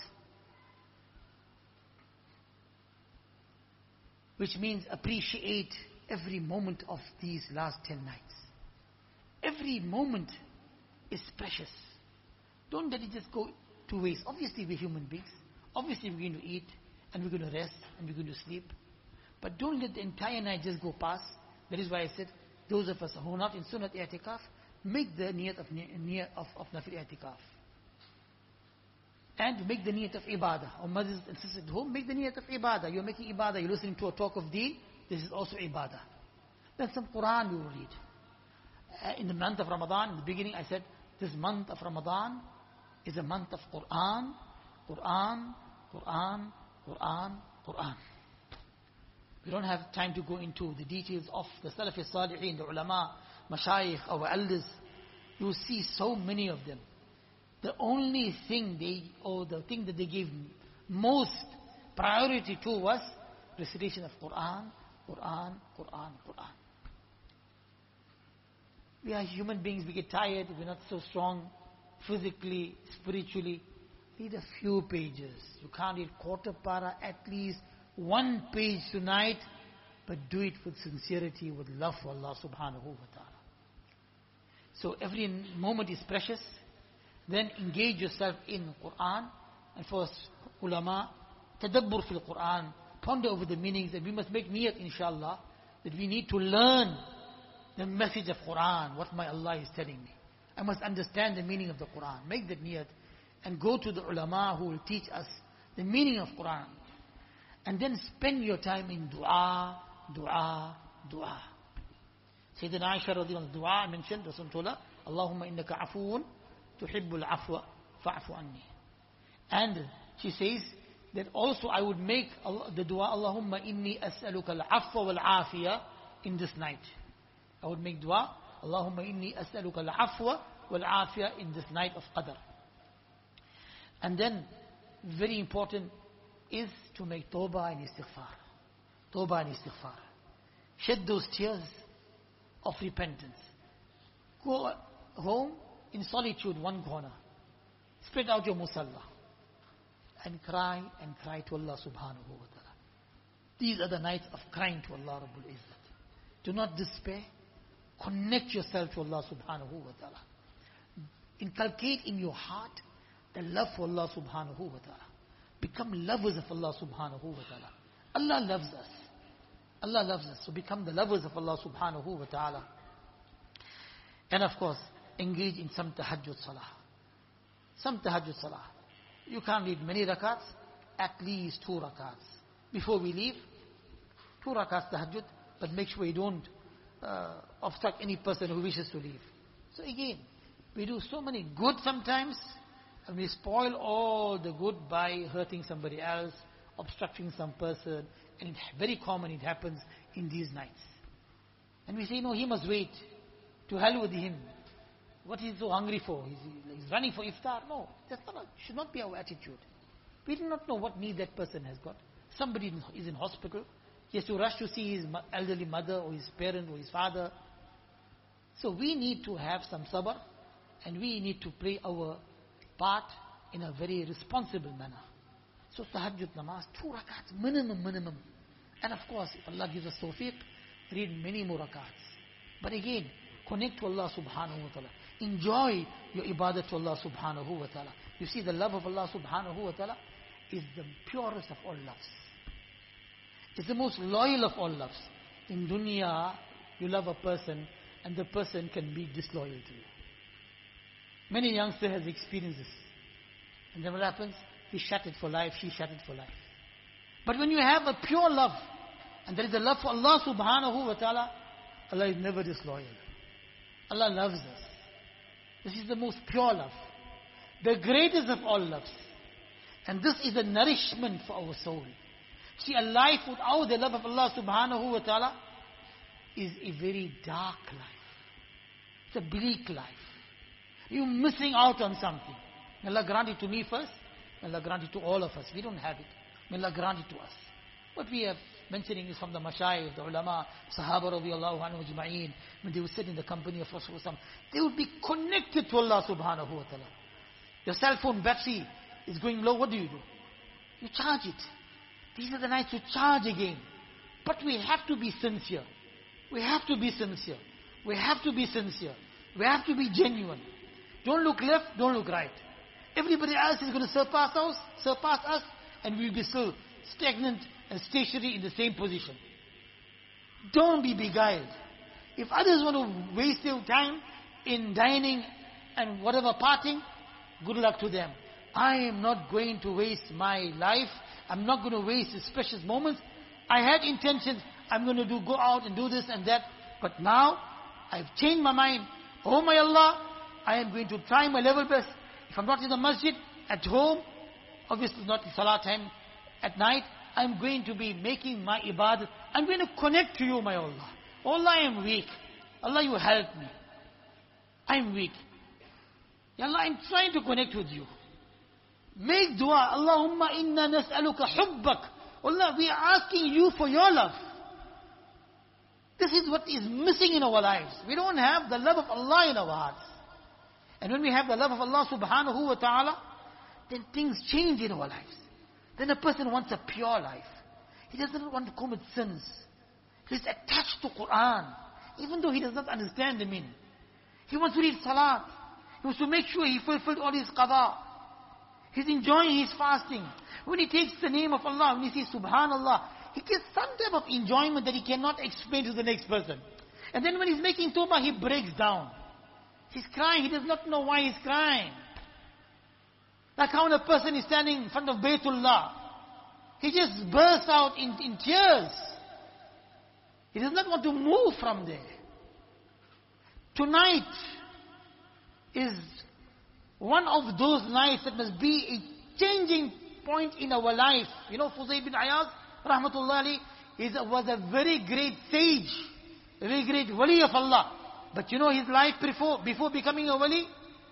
which means appreciate every moment of these last ten nights. Every moment is precious. Don't let it just go to waste. Obviously we're human beings. Obviously we're going to eat and we're going to rest and we're going to sleep. But don't let the entire night just go past. That is why I said, those of us who are not in Sunnat i'tikaf, make the niyat of, niyat of, of Nafil i'tikaf. And make the niyat of ibadah. Or mothers and sisters at home, make the niyat of ibadah. You're making ibadah, you're listening to a talk of deen, this is also ibadah. Then some Quran you will read. Uh, in the month of Ramadan, in the beginning I said, this month of Ramadan is a month of Quran, Quran, Quran, Quran, Quran. We don't have time to go into the details of the Salafi Salihin, the ulama, mashayikh, our elders. You see so many of them. The only thing they, or the thing that they gave most priority to was recitation of Quran, Quran, Quran, Quran. We are human beings, we get tired, we're not so strong physically, spiritually. Read a few pages. You can't read quarter para, at least one page tonight, but do it with sincerity, with love for Allah subhanahu wa ta'ala. So every moment is precious. Then engage yourself in Quran. And first, ulama, tadabbur fil Quran, ponder over the meanings, and we must make niyat inshallah, that we need to learn the message of Quran, what my Allah is telling me. I must understand the meaning of the Quran. Make that niyat and go to the ulama who will teach us the meaning of Quran. And then spend your time in dua, dua, dua. Sayyidina Aisha radhiyallahu anha, dua I mentioned, Rasulullah, Allahumma innaka afoon tuhibbul afwa fa'fu anni. And she says that also I would make the dua, Allahumma inni as'aluka al-afwa wal-afiyah in this night. I would make dua, Allahumma inni as'aluka al-afwa wal-afiyah in this night of Qadr. And then, very important is to make tawbah and istighfar. Tawbah and istighfar. Shed those tears of repentance. Go home in solitude, one corner. Spread out your musalla. And cry and cry to Allah subhanahu wa ta'ala. These are the nights of crying to Allah Rabbul Izzat. Do not despair. Connect yourself to Allah subhanahu wa ta'ala. Inculcate in your heart the love for Allah subhanahu wa ta'ala. Become lovers of Allah subhanahu wa ta'ala. Allah loves us. Allah loves us. So become the lovers of Allah subhanahu wa ta'ala. And of course, engage in some tahajjud salah. Some tahajjud salah. You can't read many rakats, at least two rakats. Before we leave, two rakats tahajjud, but make sure you don't uh, obstruct any person who wishes to leave. So again, we do so many good sometimes, and we spoil all the good by hurting somebody else, obstructing some person, and it's very common, it happens in these nights. And we say, no, he must wait. To hell with him. What is he so hungry for? He's, he's running for iftar? No, that's not, should not be our attitude. We do not know what need that person has got. Somebody is in hospital. He has to rush to see his elderly mother or his parent or his father. So we need to have some sabr, and we need to play our part in a very responsible manner. So tahajjud namaz, two rakats, minimum, minimum. And of course, if Allah gives us tawfiq, read many more rakats. But again, connect to Allah subhanahu wa ta'ala. Enjoy your ibadah to Allah subhanahu wa ta'ala. You see, the love of Allah subhanahu wa ta'ala is the purest of all loves. It's the most loyal of all loves. In dunya, you love a person and the person can be disloyal to you. Many youngsters have experienced this. And then what happens? He shattered for life, she shattered for life. But when you have a pure love, and there is a love for Allah subhanahu wa ta'ala, Allah is never disloyal. Allah loves us. This is the most pure love. The greatest of all loves. And this is a nourishment for our soul. See, a life without the love of Allah subhanahu wa ta'ala is a very dark life. It's a bleak life. You're missing out on something. May Allah grant it to me first. May Allah grant it to all of us. We don't have it. May Allah grant it to us. What we are mentioning is from the mashayikh, the ulama, sahaba radiallahu anhu ajma'een. When they would sit in the company of Rasulullah, they would be connected to Allah subhanahu wa ta'ala. Your cell phone battery is going low. What do you do? You charge it. These are the nights to charge again. But we have to be sincere. We have to be sincere. We have to be sincere. We have to be genuine. Don't look left, don't look right. Everybody else is going to surpass us, surpass us, and we'll be still stagnant and stationary in the same position. Don't be beguiled. If others want to waste their time in dining and whatever partying, good luck to them. I am not going to waste my life. I'm not going to waste these precious moments. I had intentions. I'm going to do go out and do this and that. But now, I've changed my mind. Oh my Allah, I am going to try my level best. If I'm not in the masjid, at home, obviously not in salah time, at night, I'm going to be making my ibadah. I'm going to connect to you, my Allah. Allah, I am weak. Allah, you help me. I'm weak. Ya Allah, I'm trying to connect with you. Make dua. Allahumma inna nas'aluka hubbak. Allah, we are asking you for your love. This is what is missing in our lives. We don't have the love of Allah in our hearts. And when we have the love of Allah subhanahu wa ta'ala, then things change in our lives. Then a person wants a pure life. He doesn't want to commit sins. He's attached to Quran, even though he does not understand the meaning. He wants to read salat. He wants to make sure he fulfilled all his qada. He's enjoying his fasting. When he takes the name of Allah, when he says subhanallah, he gets some type of enjoyment that he cannot explain to the next person. And then when he's making tawbah, he breaks down. He's crying. He does not know why he's crying. Like how when a person is standing in front of Baytullah, he just bursts out in, in tears. He does not want to move from there. Tonight is one of those nights that must be a changing point in our life. You know, Fuzayl bin Ayaz, rahmatullahi, is, was a very great sage, a very great wali of Allah. But you know his life before, before becoming a wali?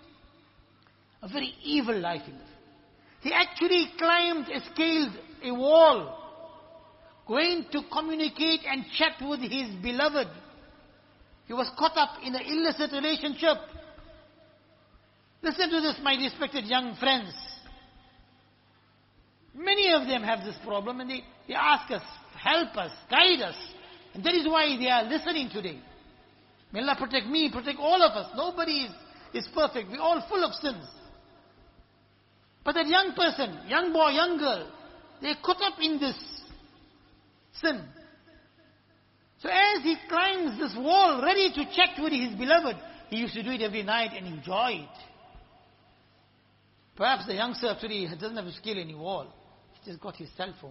A very evil life he lived. He actually climbed, scaled a wall, going to communicate and chat with his beloved. He was caught up in an illicit relationship. Listen to this, my respected young friends. Many of them have this problem and they, they ask us, help us, guide us. And that is why they are listening today. May Allah protect me, protect all of us. Nobody is, is perfect. We're all full of sins. But that young person, young boy, young girl, they're caught up in this sin. So as he climbs this wall, ready to chat with his beloved, he used to do it every night and enjoy it. Perhaps the youngster today doesn't have to scale any wall. He just got his cell phone.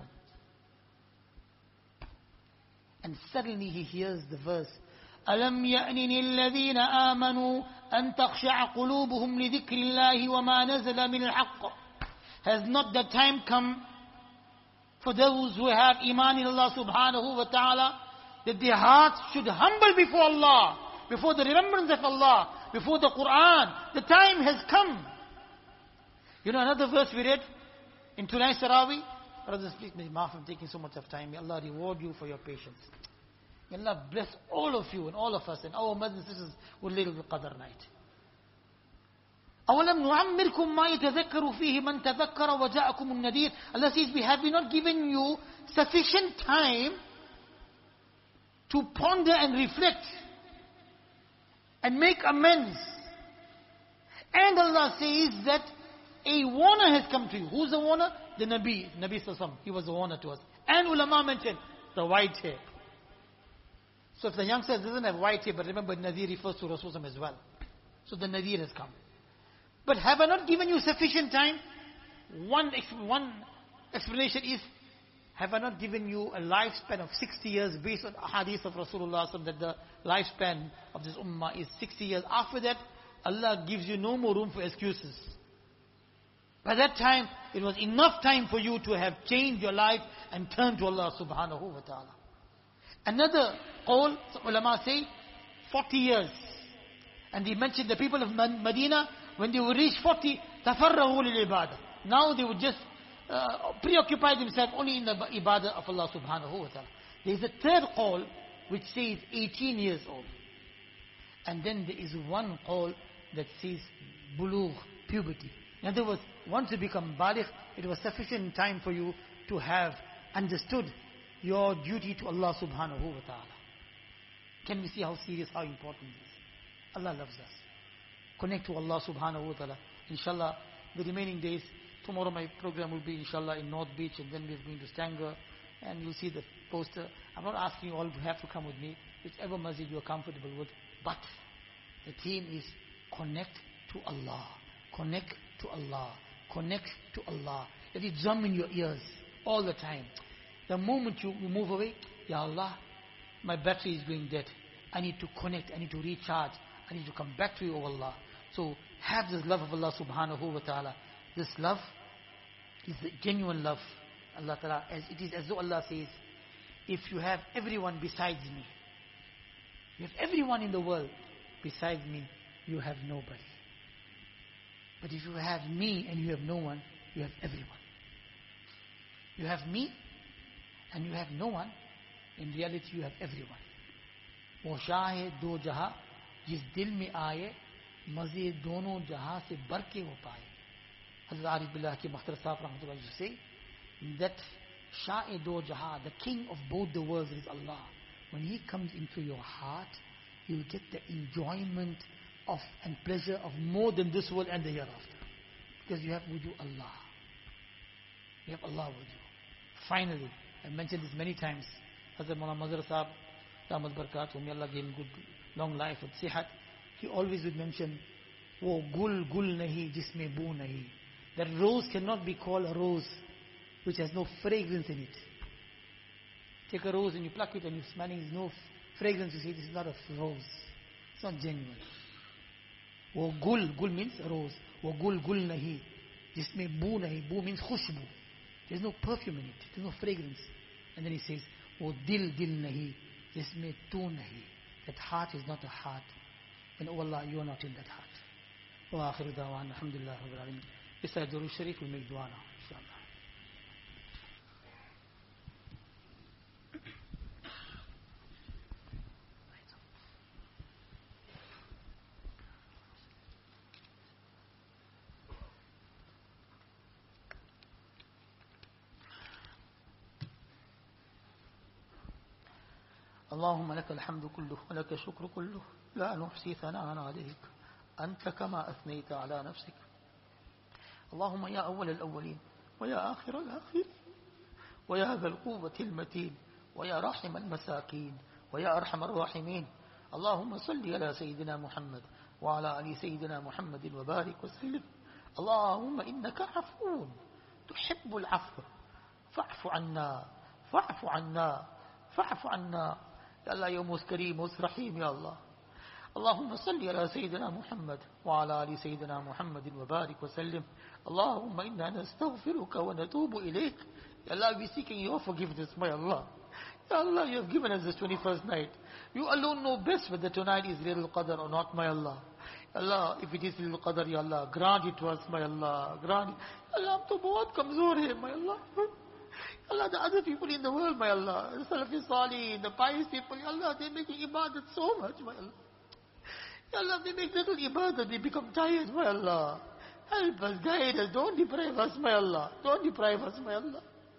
And suddenly he hears the verse, أَلَمْ يَأْنِنِ الَّذِينَ آمَنُوا أَن تَخْشَعَ قُلُوبُهُمْ لِذِكْرِ اللَّهِ وَمَا نَزَلَ مِنَ الْحَقِّ. Has not the time come for those who have iman in Allah subhanahu wa ta'ala, that their hearts should humble before Allah, before the remembrance of Allah, before the Quran. The time has come. You know another verse we read in tonight's Tarawih? Brothers, please, may maaf, I'm taking so much of time. May Allah reward you for your patience. May Allah bless all of you and all of us and our mothers and sisters with Laylatul Qadr night. أَوَلَمْ نُعَمِّرْكُمْ مَا يَتَذَكَّرُ فِيهِ مَنْ تَذَكَّرَ وَجَاءَكُمُ النَّذِيرُ. Allah says, we have not given you sufficient time to ponder and reflect and make amends. And Allah says that a warner has come to you. Who's the warner? The Nabi, Nabi Sallallahu. He was the warner to us. And ulama mentioned the white hair. So if the youngster doesn't have white hair, but remember Nadir refers to Rasulullah as well. So the Nadir has come. But have I not given you sufficient time? One, one explanation is, have I not given you a lifespan of sixty years based on hadith of Rasulullah that the lifespan of this ummah is sixty years. After that, Allah gives you no more room for excuses. By that time, it was enough time for you to have changed your life and turned to Allah subhanahu wa ta'ala. Another qawl, ulama say, forty years. And they mentioned the people of Medina, when they would reach forty, tafarrahu lil ibadah. Now they would just uh, preoccupy themselves only in the ibadah of Allah subhanahu wa ta'ala. There is a third qawl which says eighteen years old. And then there is one qawl that says bulugh, puberty. In other words, once you become baligh, it was sufficient time for you to have understood your duty to Allah subhanahu wa ta'ala. Can we see how serious, how important this is? Allah loves us. Connect to Allah subhanahu wa ta'ala. Inshallah, the remaining days, tomorrow my program will be inshallah in North Beach, and then we're going to Stanger, and you'll see the poster. I'm not asking you all to have to come with me, whichever masjid you're comfortable with, but the theme is connect to Allah. Connect to Allah. Connect to Allah. Let it drum in your ears all the time. The moment you move away, Ya Allah, my battery is going dead. I need to connect. I need to recharge. I need to come back to you, O Allah. So have this love of Allah subhanahu wa ta'ala. This love is the genuine love. Allah ta'ala, as it is as though Allah says, if you have everyone besides me, you have everyone in the world besides me, you have nobody. But if you have me and you have no one, you have everyone. You have me and you have no one, in reality you have everyone. वो शाह दो जहां जिस दिल में आए मजे दोनों जहां से बर के वो पाए. Hazrat Arif Billah ki Makhtar Sahib rahmatullah used to say that Shah do Jahan, the king of both the worlds, is Allah. When he comes into your heart, you will get the enjoyment of and pleasure of more than this world and the hereafter. Because you have with you Allah. You have Allah with you. Finally, I mentioned this many times. Hazrat Mawlana Mazhar Sahib, Rahmat Barakat, may Allah give him good long life with sihat, he always would mention, wo gul gul nahi jisme boo nahi. That rose cannot be called a rose which has no fragrance in it. Take a rose and you pluck it and you're smelling, there's no fragrance, you say this is not a rose. It's not genuine. Wo gul, gul means a rose. Wo gul gul nahi jisme boo nahi. Boo means khushbu. There's no perfume in it, there's no fragrance. And then he says, wo dil dil nahi jisme tu nahi. That heart is not a heart. And oh Allah, you are not in that heart. Wa akhiru da'wan, alhamdulillah, rabbil alamin. Besides Durud Sharif, we'll make dua now, inshallah. اللهم لك الحمد كله ولك الشكر كله لا نحصي ثناء عليك أنت كما أثنيت على نفسك اللهم يا أول الأولين ويا آخر الآخرين ويا ذا القوة المتين ويا راحم المساكين ويا أرحم الراحمين اللهم صل على سيدنا محمد وعلى آل سيدنا محمد وبارك وسلم اللهم إنك عفو تحب العفو فاعف عنا فاعف عنا فاعف عنا يا الله يا موس كريم موس رحيم يا الله اللهم صل على سيدنا محمد وعلى آل سيدنا محمد وبارك وسلم اللهم إنا نستغفرك ونتوب إليك يا Allah, we seeking your forgiveness, my Allah. Ya Allah, you have given us this twenty-first night. You alone know best whether tonight is Laylatul Qadr or not, my Allah. Ya Allah, if it is Laylatul Qadr, Ya Allah, grant it to us, my Allah. Grant it. Ya Allah, hum to bahut kamzor hai, my Allah. Allah, the other people in the world, my Allah, the Salafi Salih, the pious people, Ya Allah, they're making ibadat so much, my Allah. Ya Allah, they make little ibadat, they become tired, my Allah. Help us, guide us, don't deprive us, my Allah. Don't deprive us, my Allah.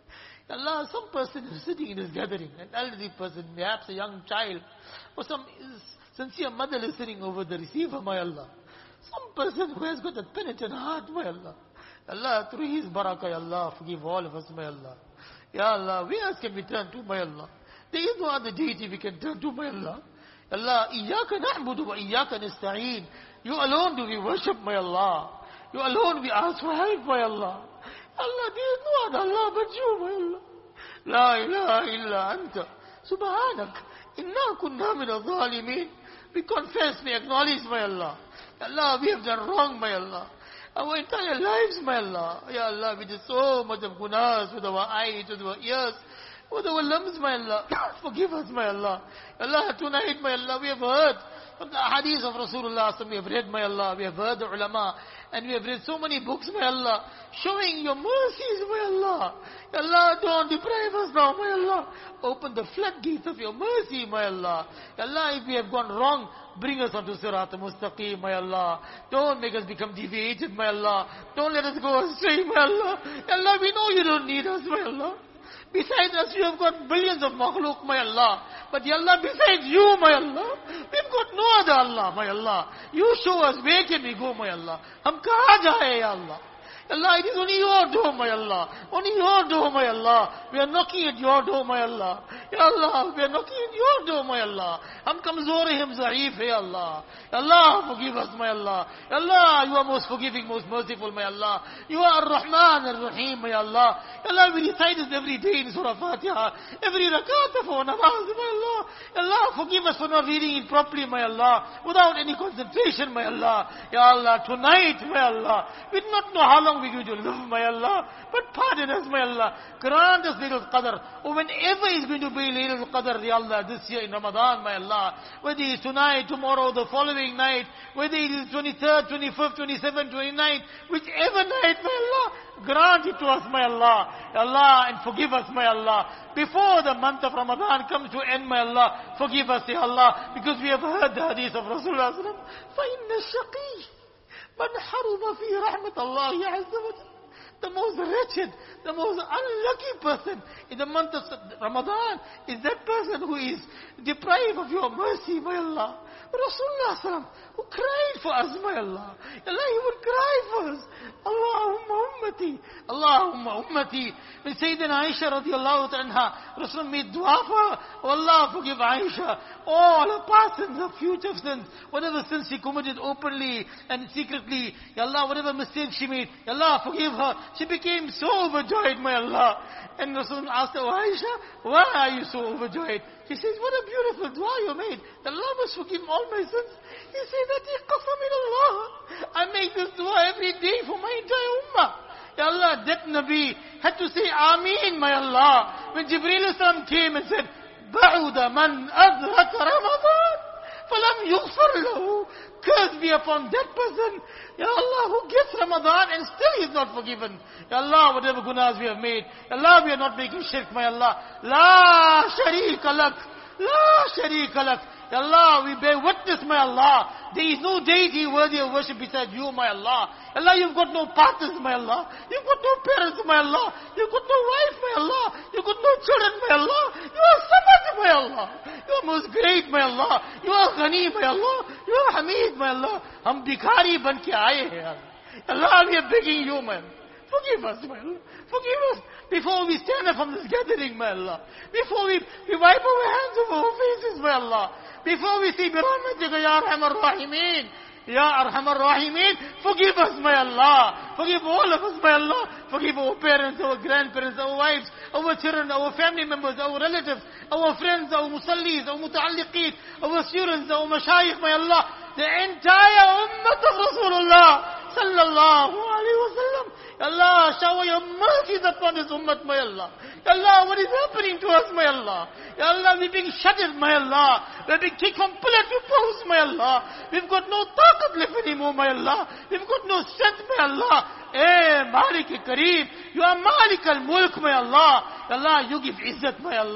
Allah, some person is sitting in this gathering, an elderly person, perhaps a young child, or some sincere mother is sitting over the receiver, my Allah. Some person who has got a penitent heart, my Allah. Allah, through His barakah, Ya Allah, forgive all of us, my Allah. Ya Allah, where else can we turn to, my Allah? There is no other deity we can turn to, my Allah. Allah, Iyaka na'budu wa Iyaka nasta'een. You alone do we worship, my Allah. You alone we ask for help, my Allah. Allah, there is no other Allah but you, my Allah. La ilaha illa anta. Subhanak. Inna kunna min al-zalimin. We confess, we acknowledge, my Allah. Allah, we have done wrong, my Allah. Our entire lives, my Allah. Ya Allah, we did so much of gunas with our eyes, with our ears, with our limbs, my Allah. Forgive us, my Allah. Allah, tonight, my Allah, we have heard from the hadith of Rasulullah, we have read, my Allah, we have heard the ulama, and we have read so many books, my Allah, showing your mercies, my Allah. Ya Allah, don't deprive us now, my Allah. Open the floodgates of your mercy, my Allah. Ya Allah, if we have gone wrong, bring us onto Sirat al-Mustaqim, my Allah. Don't make us become deviated, my Allah. Don't let us go astray, my Allah. Ya Allah, we know you don't need us, my Allah. Besides us, you have got billions of makhluk, my Allah. But Ya Allah, besides you, my Allah, we've got no other Allah, my Allah. You show us where can we go, my Allah. Hum kahan jaye, Ya Allah. Allah, it is only your door, my Allah. Only your door, my Allah. We are knocking at your door, my Allah. Ya Allah, we are knocking at your door, my Allah. Hum kamzor hai, hum zaif hai, Allah. Ya Allah, forgive us, my Allah. Ya Allah, you are most forgiving, most merciful, my Allah. You are Ar-Rahman, Ar-Rahim, my Allah. Ya Allah, we recite this every day in Surah Fatiha. Every rakat of our namaz, my Allah. Ya Allah, forgive us for not reading it properly, my Allah. Without any concentration, my Allah. Ya Allah, tonight, my Allah. We do not know how long we're going to live, my Allah. But pardon us, my Allah. Grant us Laylatul Qadr. Or whenever is going to be Laylatul Qadr, Ya Allah, this year in Ramadan, my Allah. Whether it is tonight, tomorrow, the following night. Whether it is twenty-third, twenty-fifth, twenty-seventh, twenty-ninth. Whichever night, my Allah. Grant it to us, my Allah. Ya Allah, and forgive us, my Allah. Before the month of Ramadan comes to end, my Allah. Forgive us, Ya Allah. Because we have heard the hadith of Rasulullah sallallahu alaihi wasallam. فَإِنَّ الشَّقِيِّ من حرم في رحمة الله عز وجل. The most wretched, the most unlucky person in the month of Ramadan is that person who is deprived of your mercy, my Allah. Rasulullah sallam, who cried for us, my Allah. Allah, he would cry for us. Allahumma ummati, Allahumma ummati. When Sayyidina Aisha radiallahu anha, Rasulullah made dua for her. Oh Allah, forgive Aisha all her past sins, her future sins, whatever sins she committed openly and secretly. Ya Allah, whatever mistakes she made, Ya Allah, forgive her. She became so overjoyed, my Allah. And Rasulullah asked her, oh Aisha, why are you so overjoyed? She says, what a beautiful dua you made. Allah must forgive all my sins. He said, that is qasam min Allah. I make this dua every day for my entire ummah. Ya Allah, that Nabi had to say Ameen, my Allah. When Jibreel Islam came and said, بَعُدَ مَنْ أَدْرَكَ رَمَضَانَ فَلَمْ يُغْفَرْ لَهُ. Curse be upon that person, Ya Allah, who gets Ramadan and still is not forgiven. Ya Allah, whatever gunas we have made, Ya Allah, we are not making shirk, my Allah. La sharika lak. La sharika lak. Ya Allah, we bear witness, my Allah. There is no deity worthy of worship besides you, my Allah. Allah, you've got no partners, my Allah. You've got no parents, my Allah. You've got no wife, my Allah. You've got no children, my Allah. You are Samad, my Allah. You are most great, my Allah. You are Ghani, my Allah. You are Hamid, my Allah. Hum bhikhari ban ke aaye hai, Allah, we are begging you, man. Forgive us, my Allah. Forgive us. Before we stand up from this gathering, my Allah. Before we, we wipe our hands over our faces, my Allah. Before we say, Birahmatika Ya Arhamar Rahimeen. Ya Arhamar Rahimeen. Forgive us, my Allah. Forgive all of us, my Allah. Forgive our parents, our grandparents, our wives, our children, our family members, our relatives, our friends, our musallis, our muta'alliqeen, our students, our mashayikh, my Allah. The entire ummah of Rasulullah sallallahu alayhi wa sallam. Allah, shower your mercies upon this ummah, my Allah. Ya Allah, what is happening to us, my Allah? Ya Allah, we're being shuttered, my Allah. We're being kicked from pillar to post, my Allah. We've got no taqat left anymore, my Allah. We've got no strength, my Allah. Eh, Malik Kareem, you are Malik al-Mulk, my Allah. Ya Allah, you give izzat, my Allah.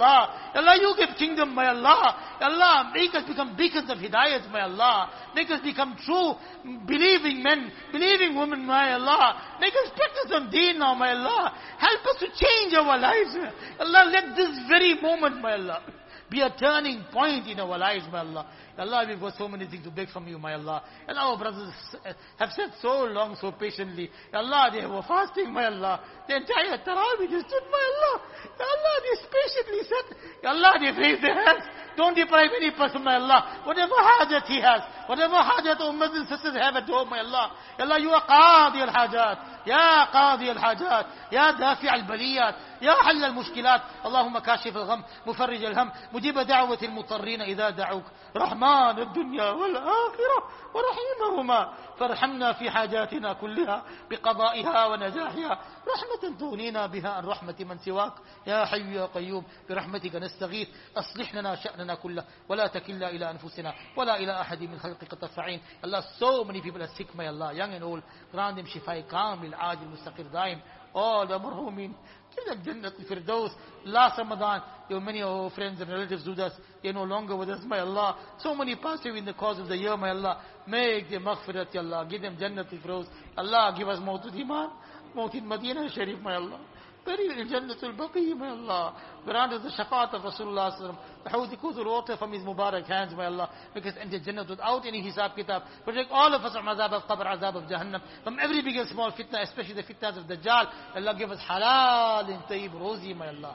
Allah, you give kingdom, my Allah. Allah, make us become beacons of hidayat, my Allah. Make us become true, believing men, believing women, my Allah. Make us practice on deen now, my Allah. Help us to change our lives. Allah, let this very moment, my Allah, be a turning point in our lives, my Allah. Allah, we've got so many things to beg from you, my Allah. And our brothers have said so long, so patiently. Allah, they were fasting, my Allah. The entire Tarawih they stood, my Allah. Allah, they patiently said, Allah, they raised their hands. Don't deprive any person, my Allah. Whatever hajat he has, whatever hajat ummahs and sisters have at home, my Allah. Allah, you are qadi al-hajat. يا قاضي الحاجات يا دافع البليات يا حل المشكلات اللهم كاشف الغم مفرج الهم مجيب دعوة المضطرين إذا دعوك رحمن الدنيا والآخرة ورحيمهما فارحمنا في حاجاتنا كلها بقضائها ونجاحها رحمة تغنينا بها عن رحمة من سواك يا حي يا قيوم برحمتك نستغيث أصلح لنا شأننا كله ولا تكلنا إلى أنفسنا ولا إلى أحد من خلقك طرفعين. Allah, so many people are sick, my Allah, young and old. Grant them shifai kamil ajil mustaqir daim. All the marhumin, give them Jannat al-Firdaus. Last Ramadan, there were many of our friends and relatives with us. They're no longer with us, my Allah. So many passed away in the course of the year, my Allah. Make them maghfirat, ya Allah. Give them Jannat al-Firdaus. Allah, give us mawtud iman, mawtud Madinah Sharif, my Allah. Buried in Jannatul Baqi, my Allah. Grant us the shafaat of Rasulullah sallallahu alaihi wasallam. The hawdikuzul water from his Mubarak hands, my Allah. Make us enter Jannat without any hisab kitab. Protect all of us from azab of qabr, azab of Jahannam. From every big and small fitna, especially the fitnas of Dajjal. Allah, give us halal and tayyib rozi, my Allah.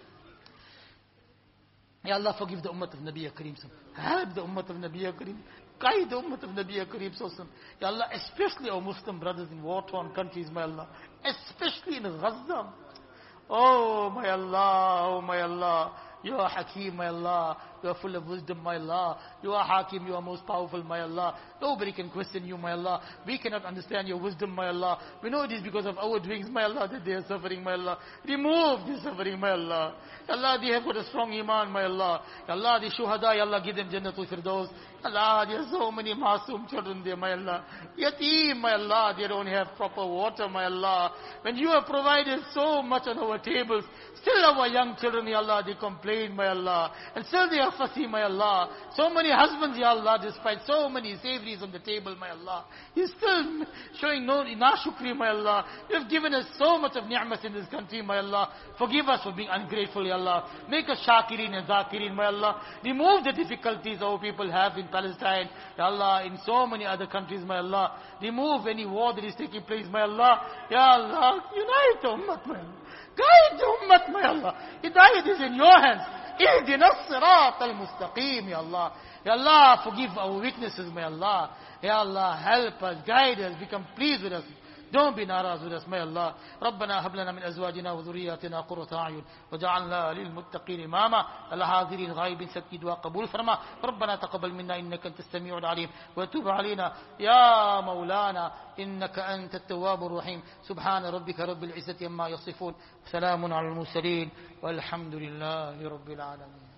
Ya Allah, forgive the ummah of Nabiya Kareem. Help the ummah of Nabiya Kareem. Guide the ummah of Nabiya Kareem. Ya Allah, especially our Muslim brothers in war-torn countries, my Allah. Especially in Gaza. Oh, my Allah, oh, my Allah. You are Hakim, my Allah. You are full of wisdom, my Allah. You are Hakim, you are most powerful, my Allah. Nobody can question you, my Allah. We cannot understand your wisdom, my Allah. We know it is because of our doings, my Allah, that they are suffering, my Allah. Remove this suffering, my Allah. Allah, they have got a strong iman, my Allah. Allah, the shuhada, Allah, give them Jannatul Firdaus. Allah, there are so many masoom children there, my Allah. Yateem, my Allah, they don't have proper water, my Allah. When you have provided so much on our tables, still our young children, ya Allah, they complain, my Allah. And still they are fussy, my Allah. So many husbands, ya Allah, despite so many savories on the table, my Allah. You're still showing no nashukri, my Allah. You have given us so much of ni'mas in this country, my Allah. Forgive us for being ungrateful, ya Allah. Make us shakirin and zakirin, my Allah. Remove the difficulties our people have in Palestine, ya Allah, in so many other countries, my Allah. Remove any war that is taking place, my Allah. Ya Allah, unite the ummah, my Allah. Guide the ummah, my Allah. Hidayat is in your hands. Ihdina as-sirat al-mustaqim, ya Allah. Ya Allah, forgive our weaknesses, my Allah. Ya Allah, help us, guide us, become pleased with us. Don't be naraz with us, my Allah. ربنا هب لنا من أزواجنا وذرياتنا قرة أعين وجعلنا للمتقين إماما. الحاضرين غائبين سبكي دعاء قبول فرما. ربنا تقبل منا إنك أنت السميع العليم وتوب علينا يا مولانا إنك أنت التواب الرحيم. سبحان ربك رب العزة عما يصفون. سلام على المرسلين والحمد لله رب العالمين.